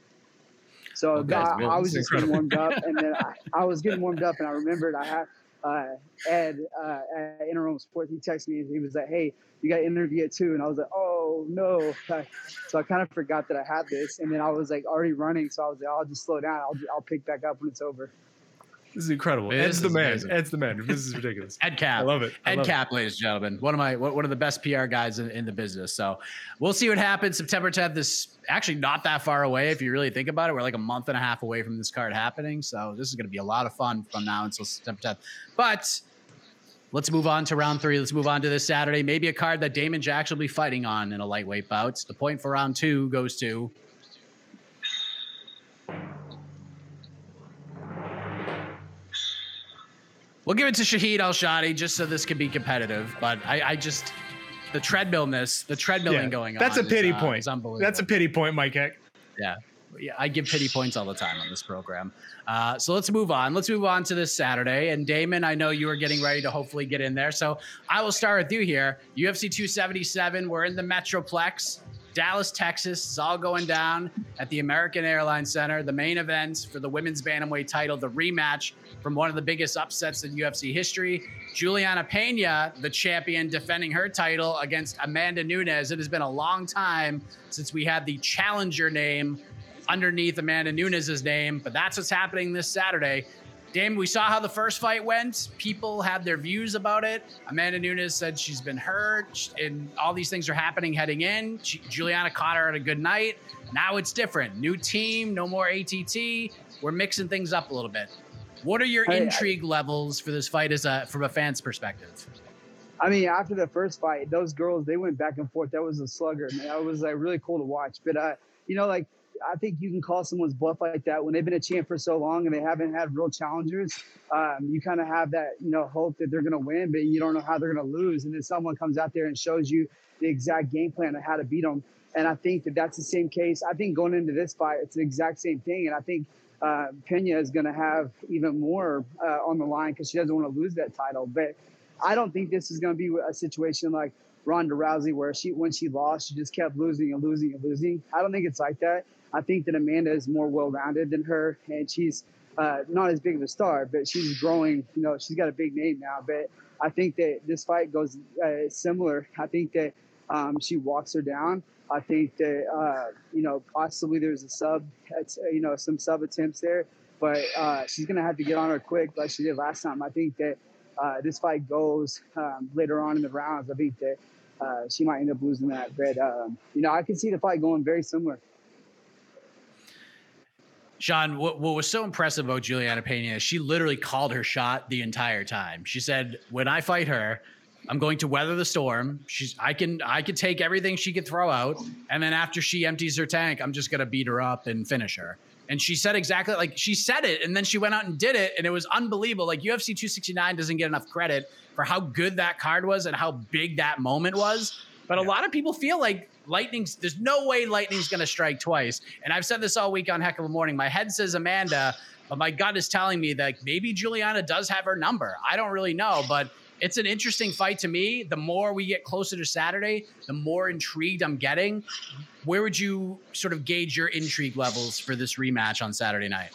So okay, I, really, I was just incredible. getting warmed up, and then I, I was getting warmed up, and I remembered I had, Uh, Ed uh, at Interim Sports, he texted me. He was like, "Hey, you got an interview at two," and I was like, "Oh no!" So I kind of forgot that I had this, and then I was like already running, so I was like, "I'll just slow down. I'll I'll pick back up when it's over." This is incredible. This Ed's the is man. amazing. Ed's the man. This is ridiculous. Ed Cap. I love it. I Ed love Cap, it. ladies and gentlemen. One of my one of the best P R guys in, in the business. So we'll see what happens. September tenth is actually not that far away if you really think about it. We're like a month and a half away from this card happening. So this is going to be a lot of fun from now until September tenth. But let's move on to round three. Let's move on to this Saturday. Maybe a card that Damon Jackson will be fighting on in a lightweight bout. The point for round two goes to We'll give it to Shahid Al-Shadi just so this can be competitive. But I, I just, the treadmillness, the treadmilling Yeah, going on. that's a pity is, uh, point. is unbelievable. That's a pity point, Mike Heck. Yeah. Yeah, I give pity points all the time on this program. Uh, so let's move on. Let's move on to this Saturday. And Damon, I know you are getting ready to hopefully get in there. So I will start with you here. U F C two seventy-seven. We're in the Metroplex, Dallas, Texas. It's all going down at the American Airlines Center. The main event for the women's bantamweight title, the rematch from one of the biggest upsets in U F C history. Juliana Pena, the champion, defending her title against Amanda Nunes. It has been a long time since we had the challenger name underneath Amanda Nunes' name, but that's what's happening this Saturday. Damon, we saw how the first fight went. People had their views about it. Amanda Nunes said she's been hurt, and all these things are happening heading in. She, Juliana caught her at a good night. Now it's different. New team, no more A T T. We're mixing things up a little bit. What are your Hey, intrigue I, levels for this fight as a from a fan's perspective? I mean, after the first fight, those girls, they went back and forth. That was a slugger, man. That was like really cool to watch. But, uh, you know, like, I think you can call someone's bluff like that when they've been a champ for so long and they haven't had real challengers. Um, you kind of have that, you know, hope that they're going to win, but you don't know how they're going to lose. And then someone comes out there and shows you the exact game plan of how to beat them. And I think that that's the same case. I think going into this fight, it's the exact same thing. And I think uh, Pena is going to have even more uh, on the line because she doesn't want to lose that title. But I don't think this is going to be a situation like Ronda Rousey where she, when she lost, she just kept losing and losing and losing. I don't think it's like that. I think that Amanda is more well-rounded than her, and she's uh, not as big of a star, but she's growing. You know, she's got a big name now. But I think that this fight goes uh, similar. I think that um, she walks her down. I think that, uh, you know, possibly there's a sub, you know, some sub attempts there, but uh, she's going to have to get on her quick like she did last time. I think that uh, this fight goes um, later on in the rounds. I think that uh, she might end up losing that. But, um, you know, I can see the fight going very similar. Sean, what, what was so impressive about Juliana Pena is she literally called her shot the entire time. She said, when I fight her, I'm going to weather the storm. She's, I can, I can take everything she could throw out. And then after she empties her tank, I'm just going to beat her up and finish her. And she said exactly like she said it. And then she went out and did it. And it was unbelievable. Like U F C two sixty-nine doesn't get enough credit for how good that card was and how big that moment was. But a lot of people feel like Lightning's, there's no way Lightning's going to strike twice. And I've said this all week on Heck of a Morning. My head says Amanda, but my gut is telling me that maybe Juliana does have her number. I don't really know, but it's an interesting fight to me. The more we get closer to Saturday, the more intrigued I'm getting. Where would you sort of gauge your intrigue levels for this rematch on Saturday night?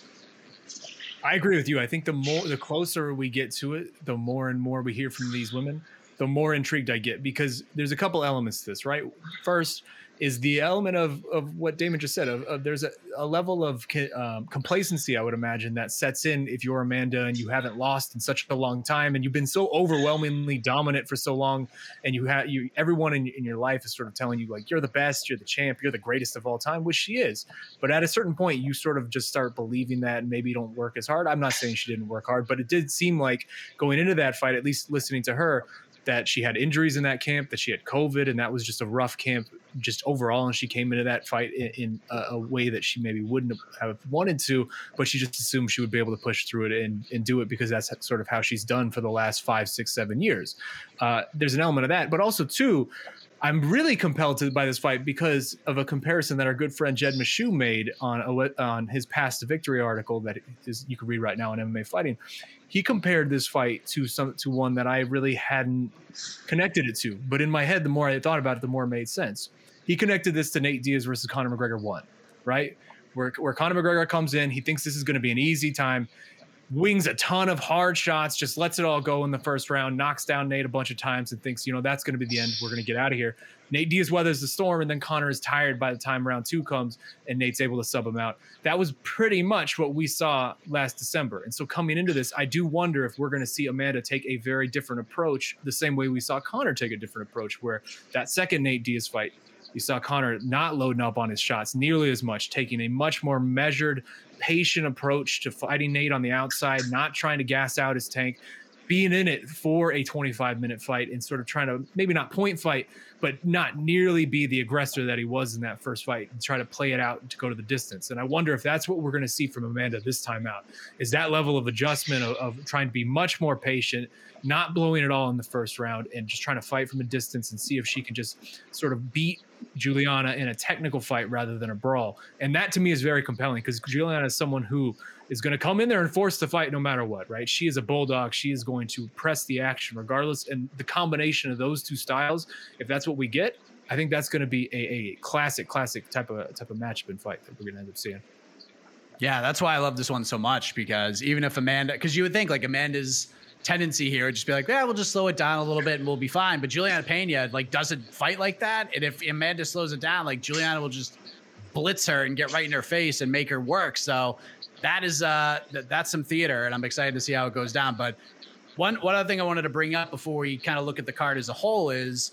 I agree with you. I think the more, the closer we get to it, the more and more we hear from these women, the more intrigued I get, because there's a couple elements to this, right? First is the element of of what Damon just said. Of, of there's a, a level of um, complacency, I would imagine, that sets in if you're Amanda and you haven't lost in such a long time, and you've been so overwhelmingly dominant for so long, and you have you everyone in, in your life is sort of telling you like you're the best, you're the champ, you're the greatest of all time, which she is. But at a certain point, you sort of just start believing that, and maybe you don't work as hard. I'm not saying she didn't work hard, but it did seem like going into that fight, at least listening to her, that she had injuries in that camp, that she had COVID, and that was just a rough camp just overall. And she came into that fight in, in a, a way that she maybe wouldn't have wanted to, but she just assumed she would be able to push through it and, and do it because that's sort of how she's done for the last five, six, seven years. Uh, there's an element of that, but also too, I'm really compelled to by this fight because of a comparison that our good friend Jed Meshew made on a, on his Past to Victory article that is you can read right now on M M A Fighting. He compared this fight to some to one that I really hadn't connected it to, but in my head, the more I thought about it, the more it made sense. He connected this to Nate Diaz versus Conor McGregor one, right? Where where Conor McGregor comes in, he thinks this is going to be an easy time. Wings a ton of hard shots, just lets it all go in the first round, knocks down Nate a bunch of times and thinks, you know, that's going to be the end. We're going to get out of here. Nate Diaz weathers the storm, and then Conor is tired by the time round two comes, and Nate's able to sub him out. That was pretty much what we saw last December. And so coming into this, I do wonder if we're going to see Amanda take a very different approach, the same way we saw Conor take a different approach, where that second Nate Diaz fight, you saw Conor not loading up on his shots nearly as much, taking a much more measured, patient approach to fighting Nate on the outside, not trying to gas out his tank, being in it for a twenty-five minute fight and sort of trying to maybe not point fight, but not nearly be the aggressor that he was in that first fight and try to play it out to go to the distance. And I wonder if that's what we're going to see from Amanda this time out, is that level of adjustment of, of trying to be much more patient, not blowing it all in the first round and just trying to fight from a distance and see if she can just sort of beat Juliana in a technical fight rather than a brawl. And that to me is very compelling because Juliana is someone who is going to come in there and force the fight no matter what, right? She is a bulldog. She is going to press the action regardless. And the combination of those two styles, if that's what we get, I think that's going to be a, a classic, classic type of type of matchup and fight that we're going to end up seeing. Yeah, that's why I love this one so much, because even if Amanda, because you would think like Amanda's tendency here would just be like, yeah, we'll just slow it down a little bit and we'll be fine. But Juliana Pena like doesn't fight like that. And if Amanda slows it down, like Juliana will just blitz her and get right in her face and make her work. So that is uh th- that's some theater, and I'm excited to see how it goes down. But one one other thing I wanted to bring up before we kind of look at the card as a whole is,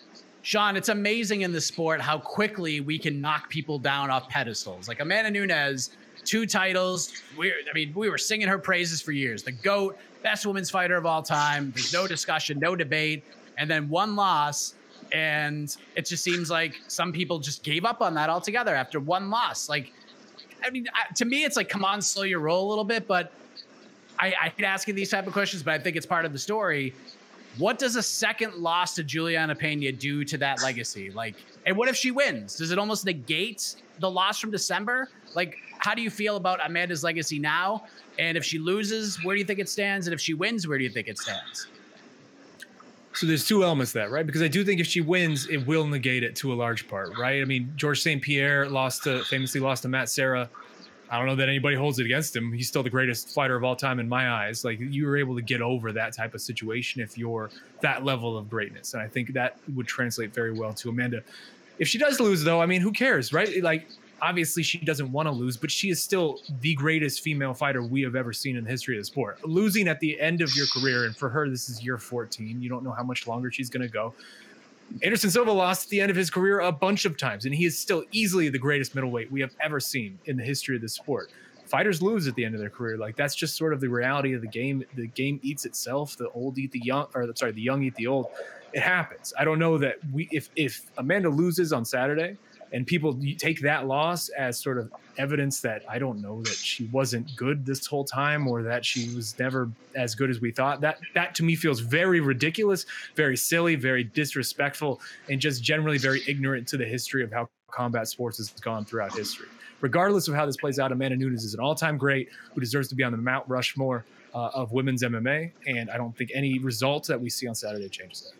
Sean, it's amazing in the sport how quickly we can knock people down off pedestals. Like Amanda Nunes, two titles. We I mean, we were singing her praises for years. The GOAT, best women's fighter of all time. There's no discussion, no debate. And then one loss, and it just seems like some people just gave up on that altogether after one loss. Like, I mean, I, to me, it's like, come on, slow your roll a little bit. But I, I hate asking these type of questions, but I think it's part of the story. What does a second loss to Juliana Pena do to that legacy? Like, and what if she wins? Does it almost negate the loss from December? Like, how do you feel about Amanda's legacy now? And if she loses, where do you think it stands? And if she wins, where do you think it stands? So there's two elements to that, right? Because I do think if she wins, it will negate it to a large part, right? I mean, Georges Saint-Pierre lost to, famously lost to Matt Serra. I don't know that anybody holds it against him. He's still the greatest fighter of all time in my eyes. Like, you were able to get over that type of situation if you're that level of greatness. And I think that would translate very well to Amanda. If she does lose, though, I mean, who cares, right? Like, obviously she doesn't want to lose, but she is still the greatest female fighter we have ever seen in the history of the sport. Losing at the end of your career, and for her, this is year fourteen. You don't know how much longer she's going to go. Anderson Silva lost at the end of his career a bunch of times, and he is still easily the greatest middleweight we have ever seen in the history of the sport. Fighters lose at the end of their career. Like, that's just sort of the reality of the game. The game eats itself. The old eat the young, or sorry, the young eat the old. It happens. I don't know that we, if, if Amanda loses on Saturday and people take that loss as sort of evidence that, I don't know, that she wasn't good this whole time, or that she was never as good as we thought, that that to me feels very ridiculous, very silly, very disrespectful, and just generally very ignorant to the history of how combat sports has gone throughout history. Regardless of how this plays out, Amanda Nunes is an all-time great who deserves to be on the Mount Rushmore uh, of women's M M A, and I don't think any result that we see on Saturday changes that.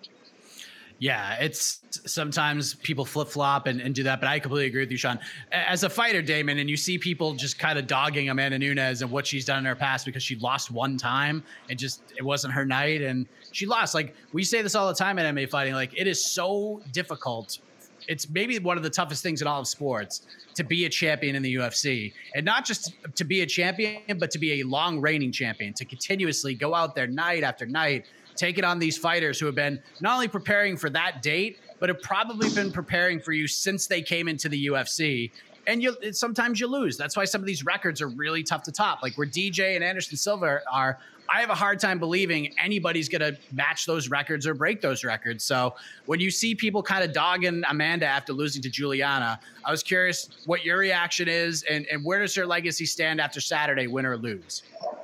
Yeah, it's sometimes people flip flop and, and do that, but I completely agree with you, Sean. As a fighter, Damon, and you see people just kind of dogging Amanda Nunes and what she's done in her past because she lost one time and just it wasn't her night and she lost. Like, we say this all the time in M M A fighting, like, it is so difficult. It's maybe one of the toughest things in all of sports to be a champion in the U F C, and not just to be a champion, but to be a long reigning champion, to continuously go out there night after night, taking on these fighters who have been not only preparing for that date, but have probably been preparing for you since they came into the U F C. And you sometimes you lose. That's why some of these records are really tough to top. Like where D J and Anderson Silva are, I have a hard time believing anybody's going to match those records or break those records. So when you see people kind of dogging Amanda after losing to Juliana, I was curious what your reaction is, and, and where does her legacy stand after Saturday, win or lose?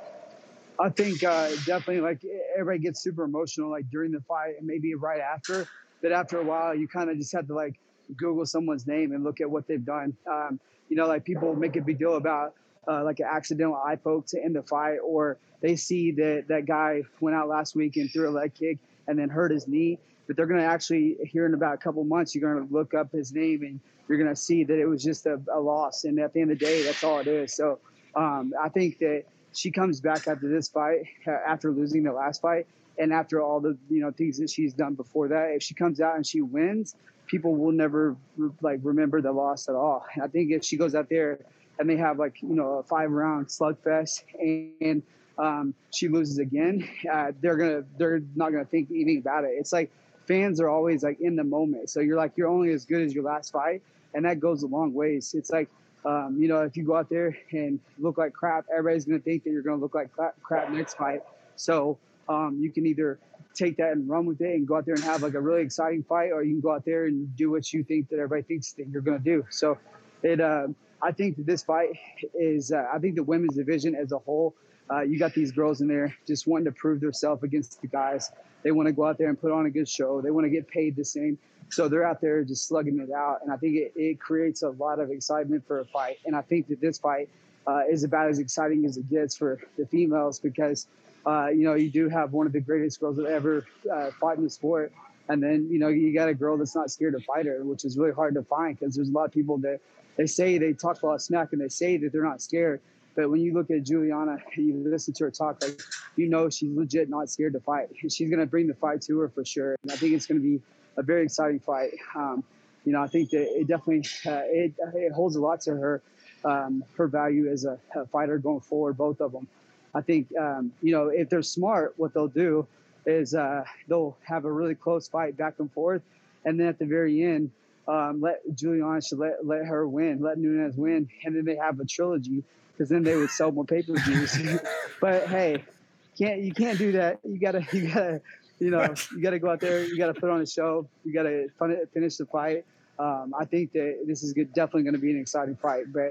I think uh, definitely, like, everybody gets super emotional, like, during the fight and maybe right after. But after a while, you kind of just have to, like, Google someone's name and look at what they've done. Um, you know, like, people make a big deal about, uh, like, an accidental eye poke to end the fight, or they see that that guy went out last week and threw a leg kick and then hurt his knee. But they're going to actually, here in about a couple months, you're going to look up his name and you're going to see that it was just a, a loss. And at the end of the day, that's all it is. So um, I think that she comes back after this fight, after losing the last fight, and after all the, you know, things that she's done before that. If she comes out and she wins, people will never like remember the loss at all. I think if she goes out there and they have, like, you know, a five round slugfest and um, she loses again, uh, they're gonna they're not gonna think anything about it. It's like fans are always like in the moment, so you're like you're only as good as your last fight, and that goes a long ways. It's like, Um, you know, if you go out there and look like crap, everybody's going to think that you're going to look like crap next fight. So um, you can either take that and run with it and go out there and have like a really exciting fight, or you can go out there and do what you think that everybody thinks that you're going to do. So it, uh, I think that this fight is, uh, I think the women's division as a whole, uh, you got these girls in there just wanting to prove themselves against the guys. They want to go out there and put on a good show. They want to get paid the same. So they're out there just slugging it out. And I think it, it creates a lot of excitement for a fight. And I think that this fight uh, is about as exciting as it gets for the females because, uh, you know, you do have one of the greatest girls that ever uh, fought in the sport. And then, you know, you got a girl that's not scared to fight her, which is really hard to find because there's a lot of people that they say they talk a lot of smack and they say that they're not scared. But when you look at Juliana and you listen to her talk, like, you know she's legit not scared to fight. She's going to bring the fight to her for sure. And I think it's going to be a very exciting fight. Um, you know, I think that it definitely uh, it, it holds a lot to her, um, her value as a, a fighter going forward, both of them. I think, um, you know, if they're smart, what they'll do is uh, they'll have a really close fight back and forth. And then at the very end, um, let Juliana should let, let her win, let Nunes win. And then they have a trilogy because then they would sell more pay-per-views. But hey, can't you can't do that. You gotta you gotta you know you gotta go out there. You gotta put on a show. You gotta finish the fight. Um, I think that this is good, definitely going to be an exciting fight. But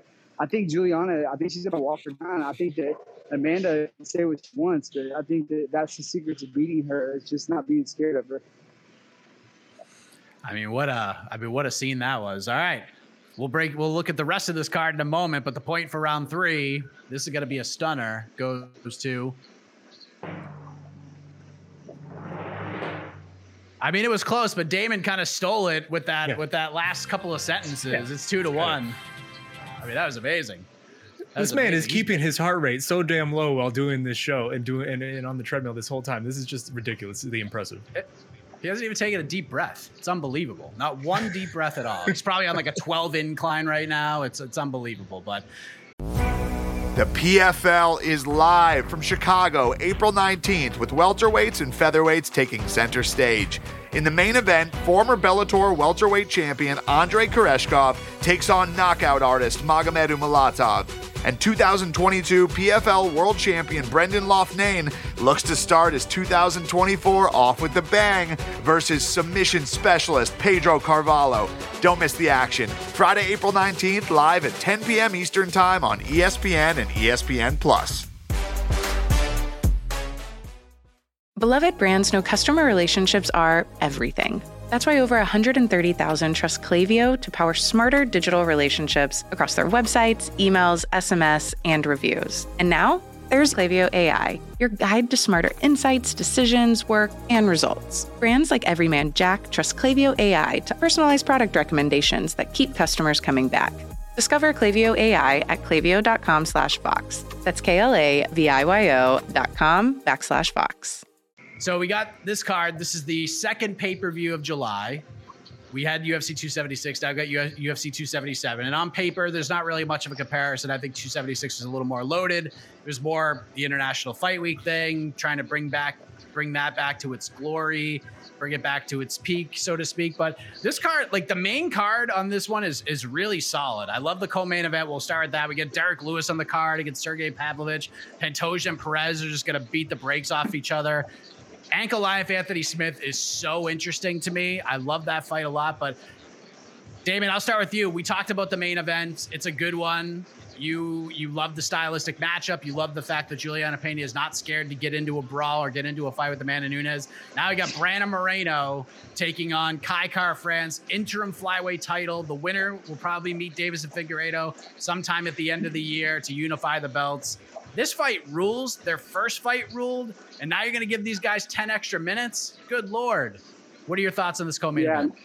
I think Juliana, I think she's going to walk her down. I think that Amanda can say what she wants, but I think that that's the secret to beating her. It's just not being scared of her. I mean, what a, I mean, what a scene that was. All right. We'll break. We'll look at the rest of this card in a moment, but the point for round three, this is going to be a stunner, goes to. I mean, it was close, but Damon kind of stole it with that yeah. with that last couple of sentences. Yeah. It's two to one. I mean, that was amazing. That this was man amazing. is keeping his heart rate so damn low while doing this show and doing and, and on the treadmill this whole time. This is just ridiculously impressive. It, He hasn't even taken a deep breath. It's unbelievable. Not one deep breath at all. He's probably on like a twelve incline right now. It's it's unbelievable. But the P F L is live from Chicago, April nineteenth, with welterweights and featherweights taking center stage. In the main event, former Bellator welterweight champion Andrei Koreshkov takes on knockout artist Magomed Umalatov. And two thousand twenty-two P F L World Champion Brendan Loughnane looks to start his two thousand twenty-four off with the bang versus submission specialist Pedro Carvalho. Don't miss the action. Friday, April nineteenth, live at ten p.m. Eastern Time on E S P N and E S P N Plus. Beloved brands know customer relationships are everything. That's why over one hundred thirty thousand trust Klaviyo to power smarter digital relationships across their websites, emails, S M S, and reviews. And now, there's Klaviyo A I, your guide to smarter insights, decisions, work, and results. Brands like Everyman Jack trust Klaviyo A I to personalize product recommendations that keep customers coming back. Discover Klaviyo A I at klaviyo.com slash Vox. That's K-L-A-V-I-Y-O dot com backslash Vox. So we got this card. This is the second pay-per-view of July. We had U F C two seventy-six. Now I've got U F C two seventy-seven. And on paper, there's not really much of a comparison. I think two seventy-six is a little more loaded. It was more the International Fight Week thing, trying to bring back, bring that back to its glory, bring it back to its peak, so to speak. But this card, like the main card on this one is, is really solid. I love the co-main event. We'll start with that. We get Derek Lewis on the card against Sergey Pavlovich. Pantoja and Perez are just going to beat the brakes off each other. Ankalaev Anthony Smith is so interesting to me. I love that fight a lot. But Damon, I'll start with you. We talked about the main event. It's a good one. You you love the stylistic matchup. You love the fact that Juliana Pena is not scared to get into a brawl or get into a fight with Amanda Nunes. Now we got Brandon Moreno taking on Kai Kara France, interim flyweight title. The winner will probably meet Davis and Figueiredo sometime at the end of the year to unify the belts. This fight rules. Their first fight ruled, and now you're going to give these guys ten extra minutes? Good Lord. What are your thoughts on this co-main yeah, event?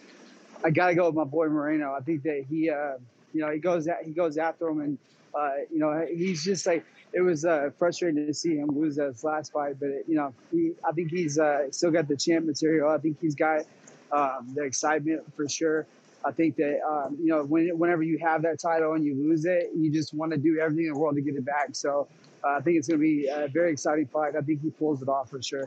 I got to go with my boy Moreno. I think that he, uh, you know, he goes at, he goes after him, and uh, you know, he's just like, it was uh, frustrating to see him lose his last fight, but it, you know, he, I think he's uh, still got the champ material. I think he's got um, the excitement for sure. I think that, um, you know, when, whenever you have that title and you lose it, you just want to do everything in the world to get it back. So uh, I think it's going to be a very exciting fight. I think he pulls it off for sure.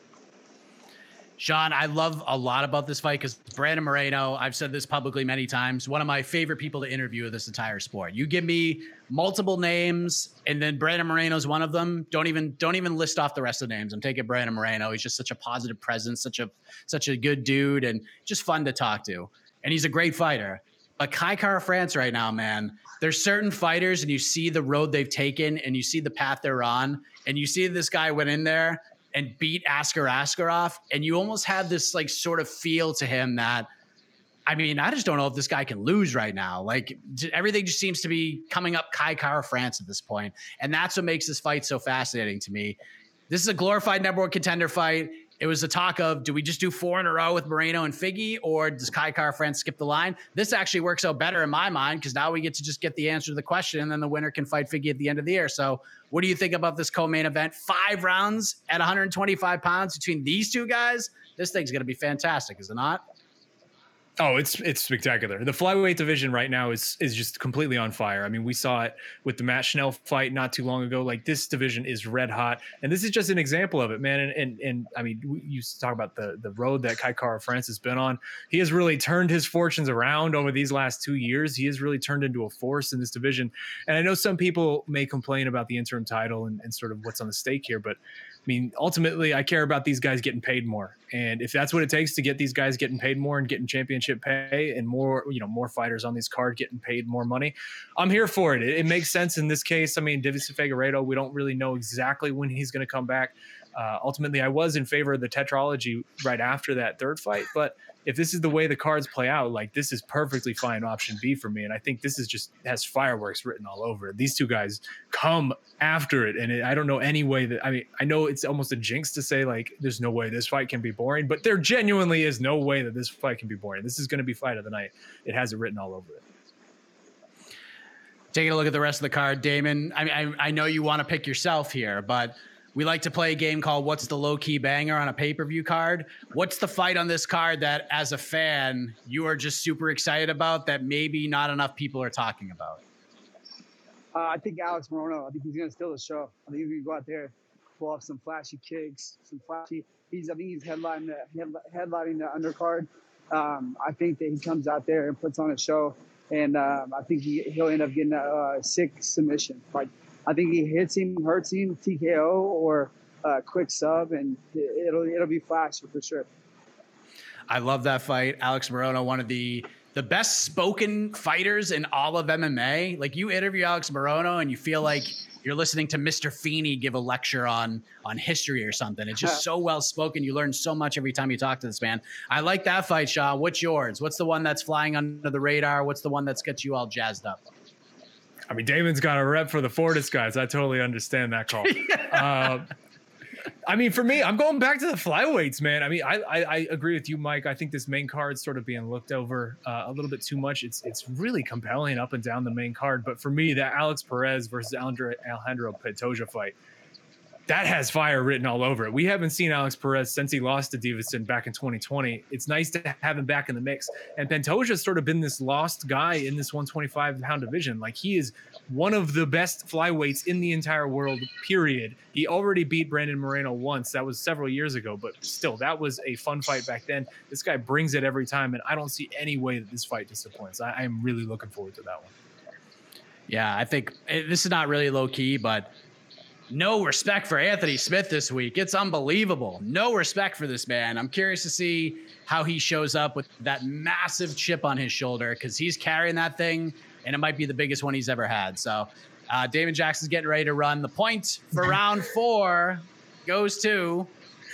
Sean, I love a lot about this fight because Brandon Moreno, I've said this publicly many times, one of my favorite people to interview in this entire sport. You give me multiple names, and then Brandon Moreno is one of them. Don't even don't even list off the rest of the names. I'm taking Brandon Moreno. He's just such a positive presence, such a such a good dude, and just fun to talk to. And he's a great fighter. But Kai Kara France right now, man, there's certain fighters and you see the road they've taken and you see the path they're on and you see this guy went in there and beat Askar Askarov and you almost have this like sort of feel to him that, I mean, I just don't know if this guy can lose right now. Like everything just seems to be coming up Kai Kara France at this point. And that's what makes this fight so fascinating to me. This is a glorified number one contender fight. It was a talk of, do we just do four in a row with Moreno and Figgy, or does Kai Kara France skip the line? This actually works out better in my mind because now we get to just get the answer to the question, and then the winner can fight Figgy at the end of the year. So what do you think about this co-main event? Five rounds at one hundred twenty-five pounds between these two guys? This thing's going to be fantastic, is it not? Oh, it's it's spectacular. The flyweight division right now is is just completely on fire. I mean, we saw it with the Matt Schnell fight not too long ago. Like this division is red hot, and this is just an example of it, man. And and, and I mean, we, you talk about the the road that Kai Kara France has been on. He has really turned his fortunes around over these last two years. He has really turned into a force in this division. And I know some people may complain about the interim title and, and sort of what's on the stake here, but mean, ultimately, I care about these guys getting paid more. And if that's what it takes to get these guys getting paid more and getting championship pay and more, you know, more fighters on these cards getting paid more money, I'm here for it. It, it makes sense in this case. I mean, Deiveson Figueiredo, we don't really know exactly when he's going to come back. Uh, ultimately, I was in favor of the tetralogy right after that third fight. But if this is the way the cards play out, like, this is perfectly fine option B for me. And I think this is just has fireworks written all over it. These two guys come after it. And it, I don't know any way that, I mean, I know it's almost a jinx to say, like, there's no way this fight can be boring, but there genuinely is no way that this fight can be boring. This is going to be fight of the night. It has it written all over it. Taking a look at the rest of the card, Damon, I mean, I, I know you want to pick yourself here, but we like to play a game called What's the Low-Key Banger on a pay-per-view card. What's the fight on this card that, as a fan, you are just super excited about that maybe not enough people are talking about? Uh, I think Alex Morono. I think he's going to steal the show. I think he's going to go out there, pull off some flashy kicks, some flashy. He's I think he's headlining the headlining the undercard. Um, I think that he comes out there and puts on a show, and um, I think he he'll end up getting a, a sick submission. Like, I think he hits him, hurts him, T K O or a quick sub, and it'll it'll be flashy for sure. I love that fight. Alex Morono, one of the the best spoken fighters in all of M M A. Like, you interview Alex Morono and you feel like you're listening to Mister Feeney give a lecture on on history or something. It's just so well spoken. You learn so much every time you talk to this man. I like that fight, Sean. What's yours? What's the one that's flying under the radar? What's the one that's got you all jazzed up? I mean, Damon's got a rep for the Fortis guys. I totally understand that call. uh, I mean, for me, I'm going back to the flyweights, man. I mean, I, I, I agree with you, Mike. I think this main card's sort of being looked over uh, a little bit too much. It's it's really compelling up and down the main card. But for me, that Alex Perez versus Andre, Alejandro Pantoja fight, that has fire written all over it. We haven't seen Alex Perez since he lost to Deiveson back in twenty twenty. It's nice to have him back in the mix. And Pantoja's sort of been this lost guy in this one twenty-five pound division. Like, he is one of the best flyweights in the entire world, period. He already beat Brandon Moreno once. That was several years ago, but still, that was a fun fight back then. This guy brings it every time, and I don't see any way that this fight disappoints. I am really looking forward to that one. Yeah, I think it, this is not really low key, but no respect for Anthony Smith this week. It's unbelievable. No respect for this man. I'm curious to see how he shows up with that massive chip on his shoulder, because he's carrying that thing, and it might be the biggest one he's ever had. So uh, Damon Jackson's getting ready to run. The point for round four goes to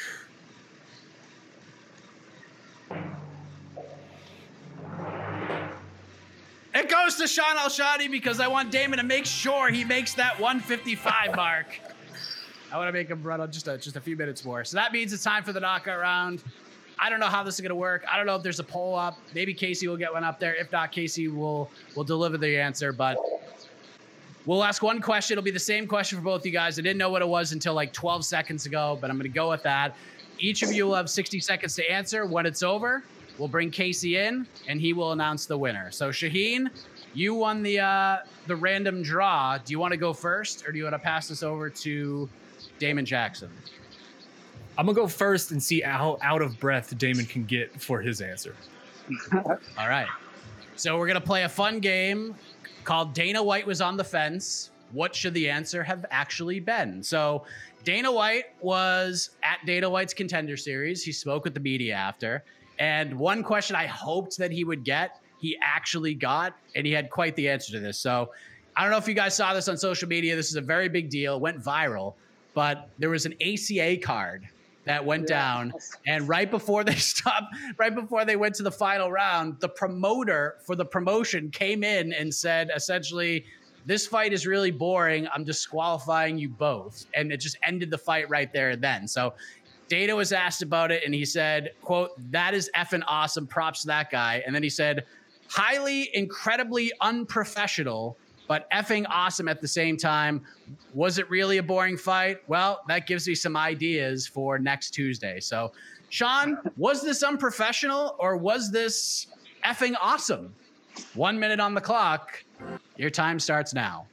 It goes to Sean Al-Shadi, because I want Damon to make sure he makes that one fifty-five mark. I want to make him run on just a, just a few minutes more. So that means it's time for the knockout round. I don't know how this is going to work. I don't know if there's a poll up. Maybe Casey will get one up there. If not, Casey will will deliver the answer. But we'll ask one question. It'll be the same question for both you guys. I didn't know what it was until like twelve seconds ago, but I'm going to go with that. Each of you will have sixty seconds to answer. When it's over, we'll bring Casey in, and he will announce the winner. So, Shaheen, you won the uh, the random draw. Do you want to go first, or do you want to pass this over to Damon Jackson? I'm going to go first and see how out of breath Damon can get for his answer. All right. So we're going to play a fun game called Dana White Was on the Fence. What should the answer have actually been? So Dana White was at Dana White's Contender Series. He spoke with the media after. And one question I hoped that he would get, he actually got, and he had quite the answer to this. So I don't know if you guys saw this on social media. This is a very big deal. It went viral. But there was an A C A card that went yeah. down. And right before they stopped, right before they went to the final round, the promoter for the promotion came in and said, essentially, this fight is really boring. I'm disqualifying you both. And it just ended the fight right there and then. So Dana was asked about it, and he said, quote, "That is effing awesome. Props to that guy." And then he said, "Highly, incredibly unprofessional, but effing awesome at the same time. Was it really a boring fight? Well, that gives me some ideas for next Tuesday." So, Sean, was this unprofessional or was this effing awesome? One minute on the clock. Your time starts now.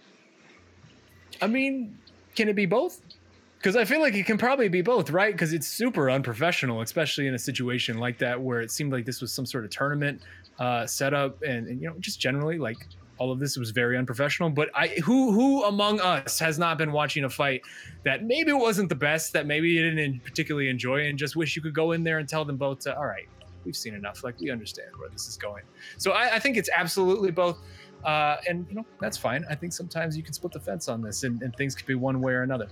I mean, can it be both? Because I feel like it can probably be both, right? Because it's super unprofessional, especially in a situation like that where it seemed like this was some sort of tournament uh, setup, and, and you know, just generally, like, all of this was very unprofessional. But I, who who among us has not been watching a fight that maybe it wasn't the best, that maybe you didn't particularly enjoy, and just wish you could go in there and tell them both, to, all right, we've seen enough. Like, we understand where this is going. So I, I think it's absolutely both. Uh, and, you know, that's fine. I think sometimes you can split the fence on this, and, and things could be one way or another.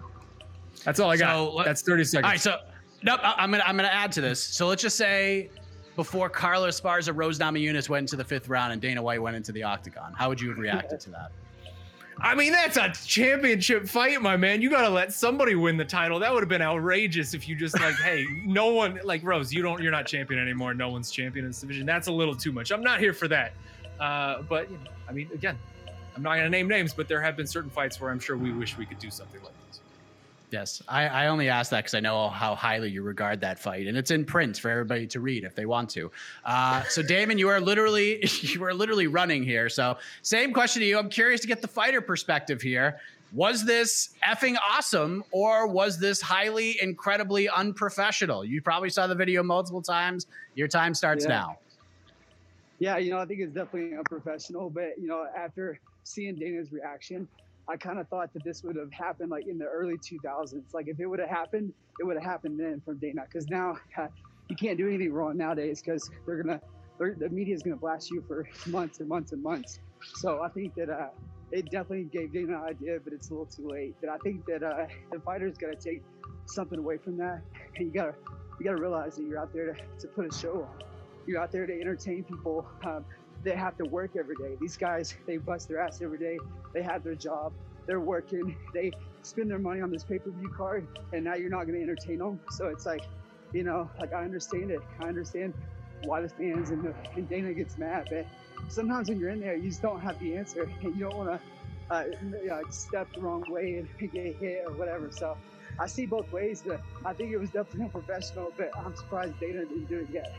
That's all I got. So, that's thirty seconds. All right, so nope, I'm gonna I'm gonna add to this. So let's just say before Carlos Esparza, Rose Namajunas went into the fifth round and Dana White went into the octagon, how would you have reacted to that? I mean, that's a championship fight, my man. You got to let somebody win the title. That would have been outrageous if you just like, hey, no one, like Rose, you don't, you're not champion anymore. No one's champion in this division. That's a little too much. I'm not here for that. Uh, but, you know, I mean, again, I'm not going to name names, but there have been certain fights where I'm sure we wish we could do something like this. Yes, I, I only asked that because I know how highly you regard that fight, and it's in print for everybody to read if they want to. Uh, so, Damon, you are literally you are literally running here. So, same question to you. I'm curious to get the fighter perspective here. Was this effing awesome, or was this highly, incredibly unprofessional? You probably saw the video multiple times. Your time starts yeah. now. Yeah, you know, I think it's definitely unprofessional, but you know, after seeing Dana's reaction, I kind of thought that this would have happened like in the early two thousands. Like if it would have happened, it would have happened then from Dana. Because now uh, you can't do anything wrong nowadays because they're gonna, they're, the media is gonna blast you for months and months and months. So I think that uh, it definitely gave Dana an idea, but it's a little too late. But I think that uh, the fighter's gotta take something away from that. And you gotta, you gotta realize that you're out there to, to put a show on. You're out there to entertain people. Um, they have to work every day. These guys, they bust their ass every day. They have their job. They're working. They spend their money on this pay-per-view card, and now you're not going to entertain them. So it's like, you know, like I understand it. I understand why the fans and, the, and Dana gets mad, but sometimes when you're in there, you just don't have the answer, and you don't want to uh, you know, step the wrong way and get hit or whatever. So I see both ways, but I think it was definitely unprofessional, but I'm surprised Dana didn't do it yet.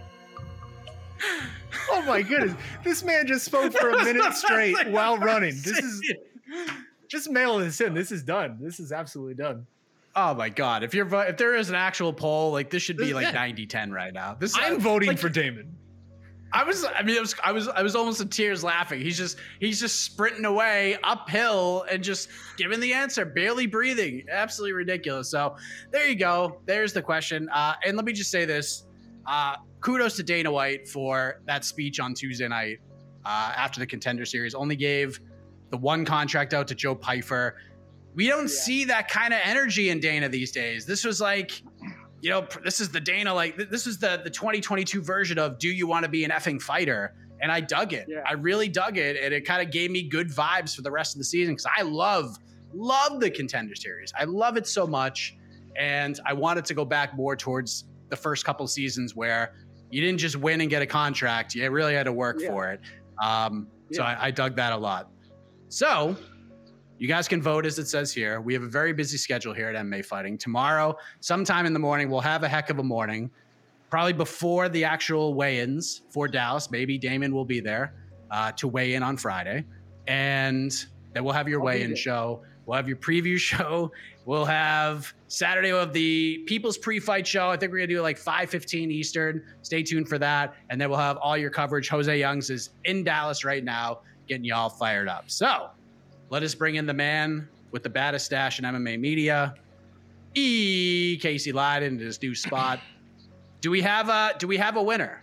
Oh my goodness. This man just spoke for a minute straight like while running. This is just mail this in. This is done. This is absolutely done. Oh my God. If you're if there is an actual poll, like this should be like ninety ten right now. This I'm uh, voting like, for Damon. I was I mean it was I was I was almost in tears laughing. He's just he's just sprinting away uphill and just giving the answer, barely breathing. Absolutely ridiculous. So there you go. There's the question. Uh, and let me just say this. Uh, kudos to Dana White for that speech on Tuesday night uh, after the Contender Series. Only gave the one contract out to Joe Pyfer. We don't yeah. see that kind of energy in Dana these days. This was like, you know, this is the Dana, like this is the, the twenty twenty-two version of do you want to be an effing fighter? And I dug it. Yeah. I really dug it. And it kind of gave me good vibes for the rest of the season because I love, love the Contender Series. I love it so much. And I wanted to go back more towards the first couple seasons where you didn't just win and get a contract. You really had to work yeah. for it. Um, yeah. So I, I dug that a lot. So you guys can vote as it says here. We have a very busy schedule here at M M A Fighting. Tomorrow, sometime in the morning, we'll have a heck of a morning. Probably before the actual weigh-ins for Dallas. Maybe Damon will be there uh, to weigh in on Friday. And then we'll have your I'll weigh-in show. We'll have your preview show. We'll have Saturday, we'll have the People's Pre-Fight Show. I think we're going to do like five fifteen Eastern. Stay tuned for that. And then we'll have all your coverage. Jose Youngs is in Dallas right now, getting you all fired up. So let us bring in the man with the baddest stash in M M A media, E. Casey Leydon, in his new spot. Do we have a Do we have a winner?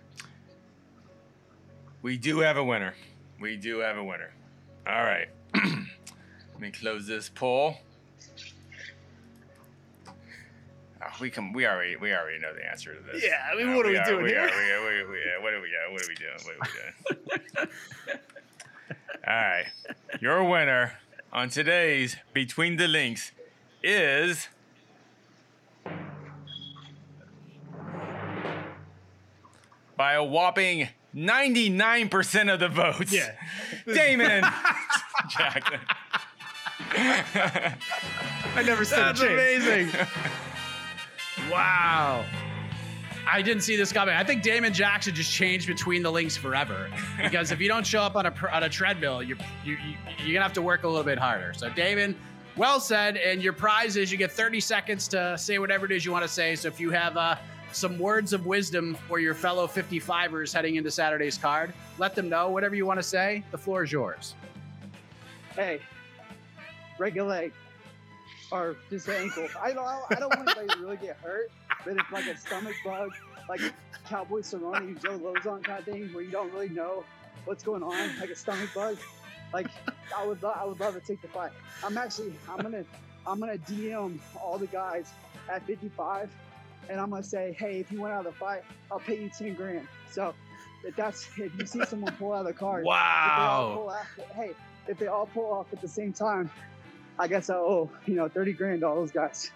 We do have a winner. We do have a winner. All right. Let me close this poll. Oh, we can. We already. We already know the answer to this. Yeah. I mean, uh, what are we, we doing we here? Are, we are, we, we, what are we? What are we doing? What are we doing? All right. Your winner on today's Between the Links is by a whopping ninety-nine percent of the votes. Yeah. Damon Jackson. I never said That's amazing. Wow. I didn't see this coming. I think Damon Jackson just changed Between the Links forever. Because if you don't show up on a on a treadmill, you're you, you, you're gonna have to work a little bit harder. So Damon, well said. And your prize is you get thirty seconds to say whatever it is you want to say. So if you have uh, some words of wisdom for your fellow fifty-fivers heading into Saturday's card. Let them know whatever you want to say. The floor is yours. Hey, break a leg or just an ankle. I don't, I don't want anybody to really get hurt, but it's like a stomach bug, like Cowboy Cerrone, Joe Lozon kind of thing, where you don't really know what's going on, like a stomach bug. Like I would, I would love to take the fight. I'm actually, I'm gonna, I'm gonna D M all the guys at fifty-five, and I'm gonna say, hey, if you went out of the fight, I'll pay you ten grand. So if that's, if you see someone pull out of the card, wow. If they all pull out, hey, if they all pull off at the same time, I guess I owe, you know, thirty grand to all those guys.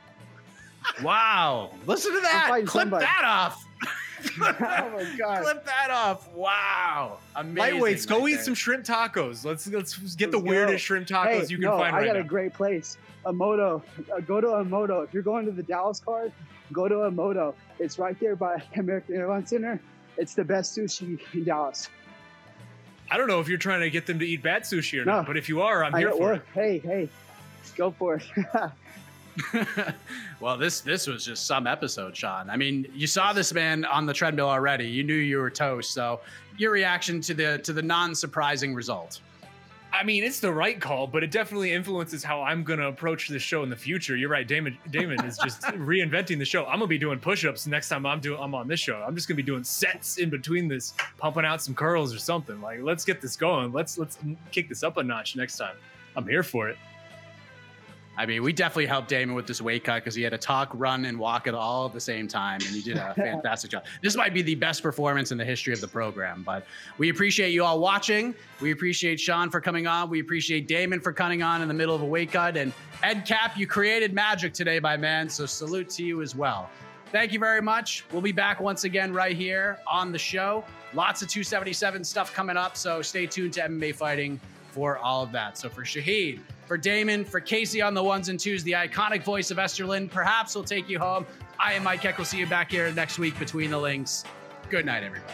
Wow. Listen to that. Clip somebody. that off. Oh my God. Clip that off. Wow. Amazing. Lightweights, go right eat there. some shrimp tacos. Let's let's get Let's the weirdest go. shrimp tacos hey, you can no, find I right got now. a great place. Amoto. Uh, go to Amoto. If you're going to the Dallas card, go to Amoto. It's right there by American Airlines Center. It's the best sushi in Dallas. I don't know if you're trying to get them to eat bad sushi or No. not, but if you are, I'm I, here for well, it. Hey, hey, go for it. Well, this this was just some episode, Sean. I mean, you saw this man on the treadmill already. You knew you were toast. So your reaction to the to the non-surprising result? I mean, it's the right call, but it definitely influences how I'm going to approach this show in the future. You're right. Damon Damon is just reinventing the show. I'm going to be doing push-ups next time I'm doing I'm on this show. I'm just going to be doing sets in between this, pumping out some curls or something. Like, let's get this going. Let's let's kick this up a notch next time. I'm here for it. I mean, we definitely helped Damon with this weight cut because he had to talk, run, and walk it all at the same time, and he did a fantastic job. This might be the best performance in the history of the program, but we appreciate you all watching. We appreciate Sean for coming on. We appreciate Damon for coming on in the middle of a weight cut, and Ed Cap, you created magic today, my man, so salute to you as well. Thank you very much. We'll be back once again right here on the show. Lots of two seventy-seven stuff coming up, so stay tuned to M M A Fighting for all of that. So for Shahid, for Damon, for Casey on the ones and twos, the iconic voice of Esterlin, perhaps will take you home. I am Mike Heck. We'll see you back here next week between the links. Good night, everybody.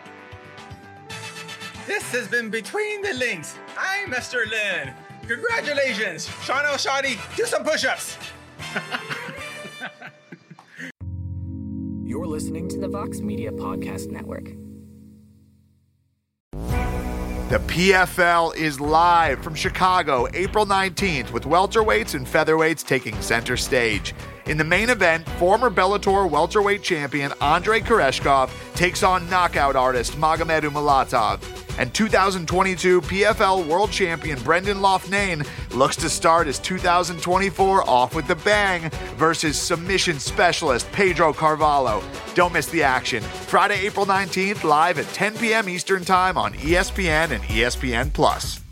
This has been Between the Links. I'm Mister Lin. Congratulations, Sean El-Shadi. Do some push-ups. You're listening to the Vox Media Podcast Network. The P F L is live from Chicago, April nineteenth, with welterweights and featherweights taking center stage. In the main event, former Bellator welterweight champion Andrei Koreshkov takes on knockout artist Magomed Umalatov. And two thousand twenty-two P F L world champion Brendan Loughnane looks to start his two thousand twenty-four off with the bang versus submission specialist Pedro Carvalho. Don't miss the action. Friday, April nineteenth, live at ten p.m. Eastern Time on E S P N and E S P N Plus.